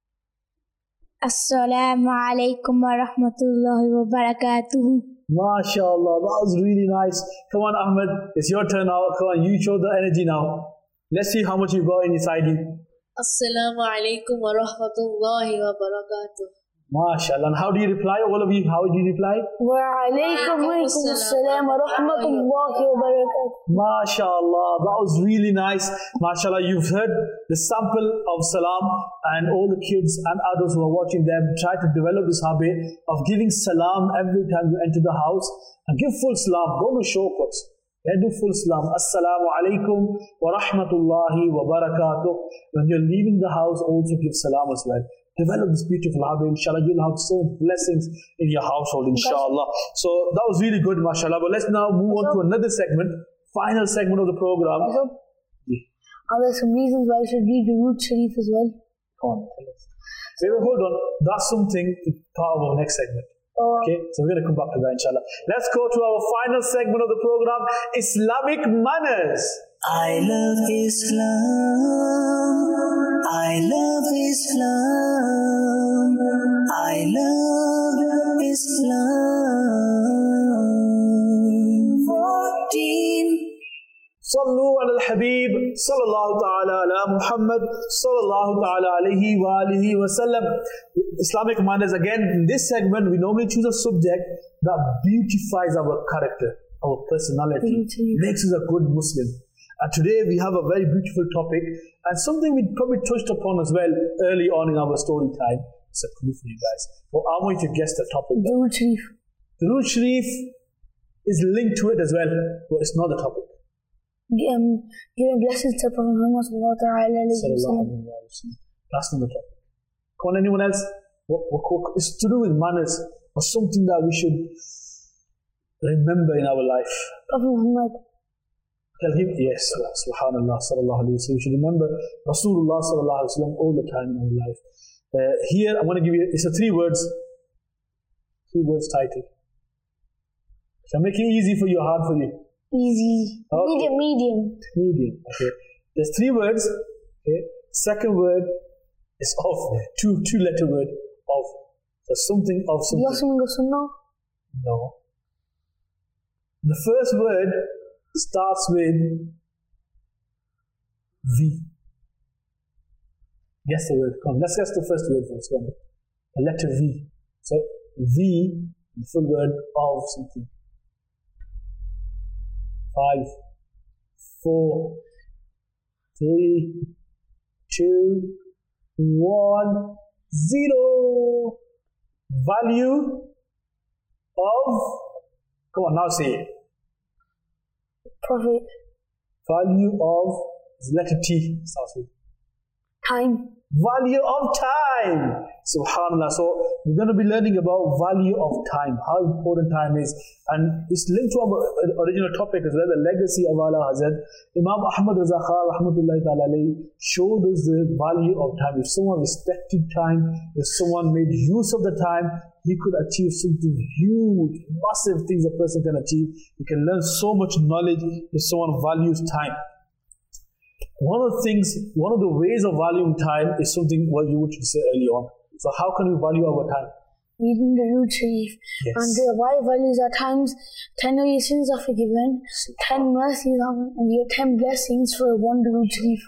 Assalamu alaikum wa rahmatullahi wa barakatuhu. MashaAllah, that was really nice. Come on Ahmed, it's your turn now. Come on, you show the energy now. Let's see how much you got inside you. Assalamu alaikum wa rahmatullahi wa barakatuh. MashaAllah. And how do you reply? All of you, how do you reply? Wa alaikum assalam wa rahmatullahi wa barakatuh. MashaAllah, that was really nice. MashaAllah, you've heard the sample of salam, and all the kids and adults who are watching them try to develop this habit of giving salam every time you enter the house. And give full salam, don't do shortcuts. Yeah, do full salam. Assalamu alaikum wa rahmatullahi wa barakatuh. When you're leaving the house, also give salam as well. Develop this beautiful habit, inshallah. You'll have so many blessings in your household, inshallah. So that was really good, mashallah. But let's now move on to another segment, final segment of the program. Are there some reasons why I should read the Root Sharif as well? Come on, tell us. Wait, wait, hold on. That's something part of our next segment. Oh. Okay, so we're going to come back to that, inshallah. Let's go to our final segment of the program, Islamic manners. I love Islam. I love Islam. I love Islam. fourteen. Sallu ala al-Habib, sallallahu ta'ala ala Muhammad, sallallahu ta'ala alayhi wa alihi wa sallam. Islamic manners, again, in this segment, we normally choose a subject that beautifies our character, our personality, makes us a good Muslim. And today we have a very beautiful topic, and something we probably touched upon as well early on in our story time. It's a clue for you guys. Well, I want you to guess the topic. The Root Sharif. The Root Sharif is linked to it as well, but it's not the topic. Um, giving blessings to Prophet Muhammad sallallahu ta'ala alayhi wa sallam. That's not the topic. Come on, anyone else? What, what, what, it's to do with manners, or something that we should remember in our life. Prophet Muhammad. Yes, subhanallah, sallallahu alayhi wa sallam. We should remember Rasulullah sallallahu alayhi wa sallam all the time in our life. Uh, here, I'm going to give you, it's a three words, three words title. Shall I make it easy for you or hard for you? Easy. Okay. Medium, medium. Medium, okay. There's three words, okay. Second word is of, two, two letter word of. So something of something. Blossoming of Sunnah? No. The first word starts with V. Guess the word. Come on, let's guess the first word first. Come on. The letter V. So V, the full word of something. Five, four, three, two, one, zero. Value of. Come on, now say it. Prophet. Value of. Letter T starts with. Time. Value of time. Subhanallah. So we're going to be learning about value of time, how important time is. And it's linked to our original topic as well, the legacy of Ala Hazrat. Imam Ahmad Raza Khan, rahmatullahi ta'ala alayhi, showed us the value of time. If someone respected time, if someone made use of the time, he could achieve something huge, massive things a person can achieve. He can learn so much knowledge if someone values time. One of the things, one of the ways of valuing time is something what you would say earlier on. So how can we value our time? Reading the Root Sharif. Yes. And the why values are times, ten of your sins are forgiven, ten mercies are, and your ten blessings for one Root Sharif.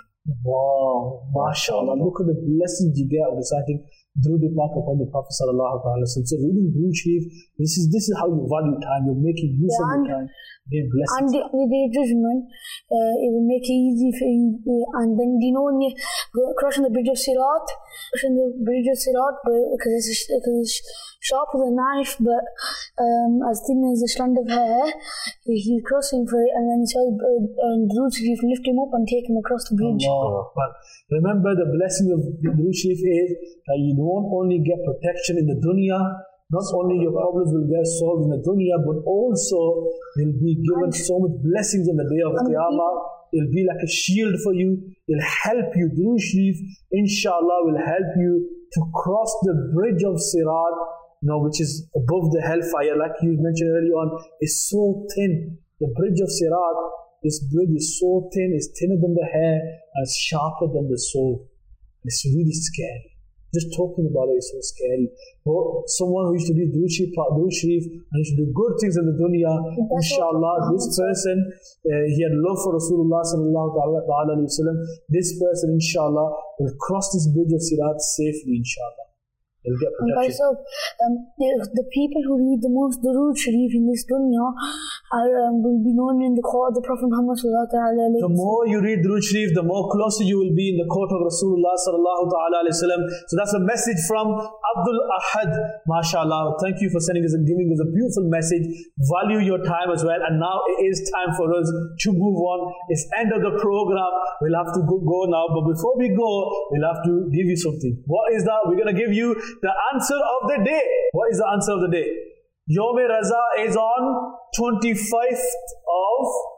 Wow, mashallah. Look at the blessings you get of reciting Durood Pak upon the Prophet sallallahu alaihi wasallam. So reading Durood Sharif, this is this is how you value time. You're making use Yeah, of and- the time. Getting blessings. And the, on the day of judgment, uh, it will make it easy for you. uh, And then, do you know when you go crossing the bridge of Sirat, crossing the bridge of Sirat, because it's, because it's sharp as a knife, but um, as thin as a strand of hair, he's crossing for it, and then he says, uh, and Durood Sharif lift him up and take him across the bridge. Allah Akbar. Remember, the blessing of Durood Sharif is that you don't only get protection in the dunya, not only your problems will get solved in the dunya, but also you'll be given so much blessings on the day of Qiyamah. It'll be like a shield for you. It'll help you. Durood Sharif, inshallah, will help you to cross the bridge of Sirat, you know, which is above the hellfire, like you mentioned earlier on. It's so thin. The bridge of Sirat, this bridge is so thin, it's thinner than the hair, and it's sharper than the sword. It's really scary. Just talking about it is so scary. But someone who used to be Durood Sharif, Durood Sharif, and used to do good things in the dunya, inshallah, this person, uh, he had love for Rasulullah sallallahu ta'ala alayhi wa sallam. This person, inshallah, will cross this bridge of Sirat safely, inshallah. He'll get And by protection. so, um, the, the people who read the most Durood Sharif in this dunya are, um, will be known in the court of the Prophet Muhammad sallallahu alaihi The wasallam. more you read Durood Sharif, the more closer you will be in the court of Rasulullah sallallahu ta'ala alayhi wa sallam. So that's a message from Abdul Ahad. MashaAllah. Thank you for sending us and giving us a beautiful message. Value your time as well. And now it is time for us to move on. It's end of the program. We'll have to go, go now. But before we go, we'll have to give you something. What is that? We're going to give you the answer of the day. What is the answer of the day? Yawm Raza is on twenty-fifth of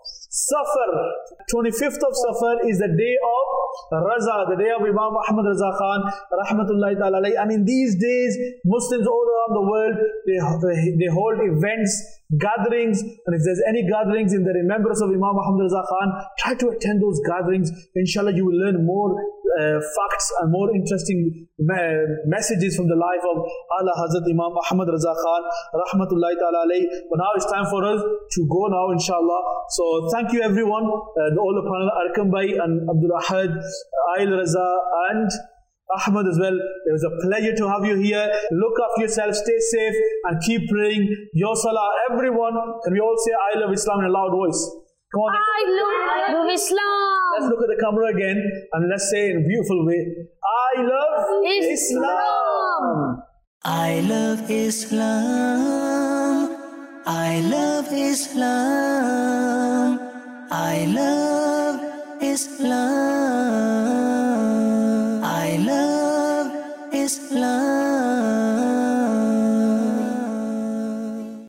Safar. twenty-fifth of Safar is the day of Raza, the day of Imam Ahmad Raza Khan, rahmatullahi ta'ala alayhi. And in these days, Muslims all around the world, they, they hold events, gatherings, and if there's any gatherings in the remembrance of Imam Ahmad Raza Khan, try to attend those gatherings. Inshallah, you will learn more uh, facts and more interesting uh, messages from the life of Ala Hazrat Imam Ahmad Raza Khan, rahmatullahi ta'ala alayhi. But now it's time for us to go now, inshallah. So thank you everyone, uh, all the panel, Arkam Bhai and Abdul Ahad, Ail Raza and Ahmad as well. It was a pleasure to have you here. Look after yourself, stay safe, and keep praying your salah. Everyone, can we all say I love Islam in a loud voice? Come on. I love Islam. Let's look at the camera again and let's say in a beautiful way, I love Islam. I love Islam. I love Islam. I love Islam. I love Islam.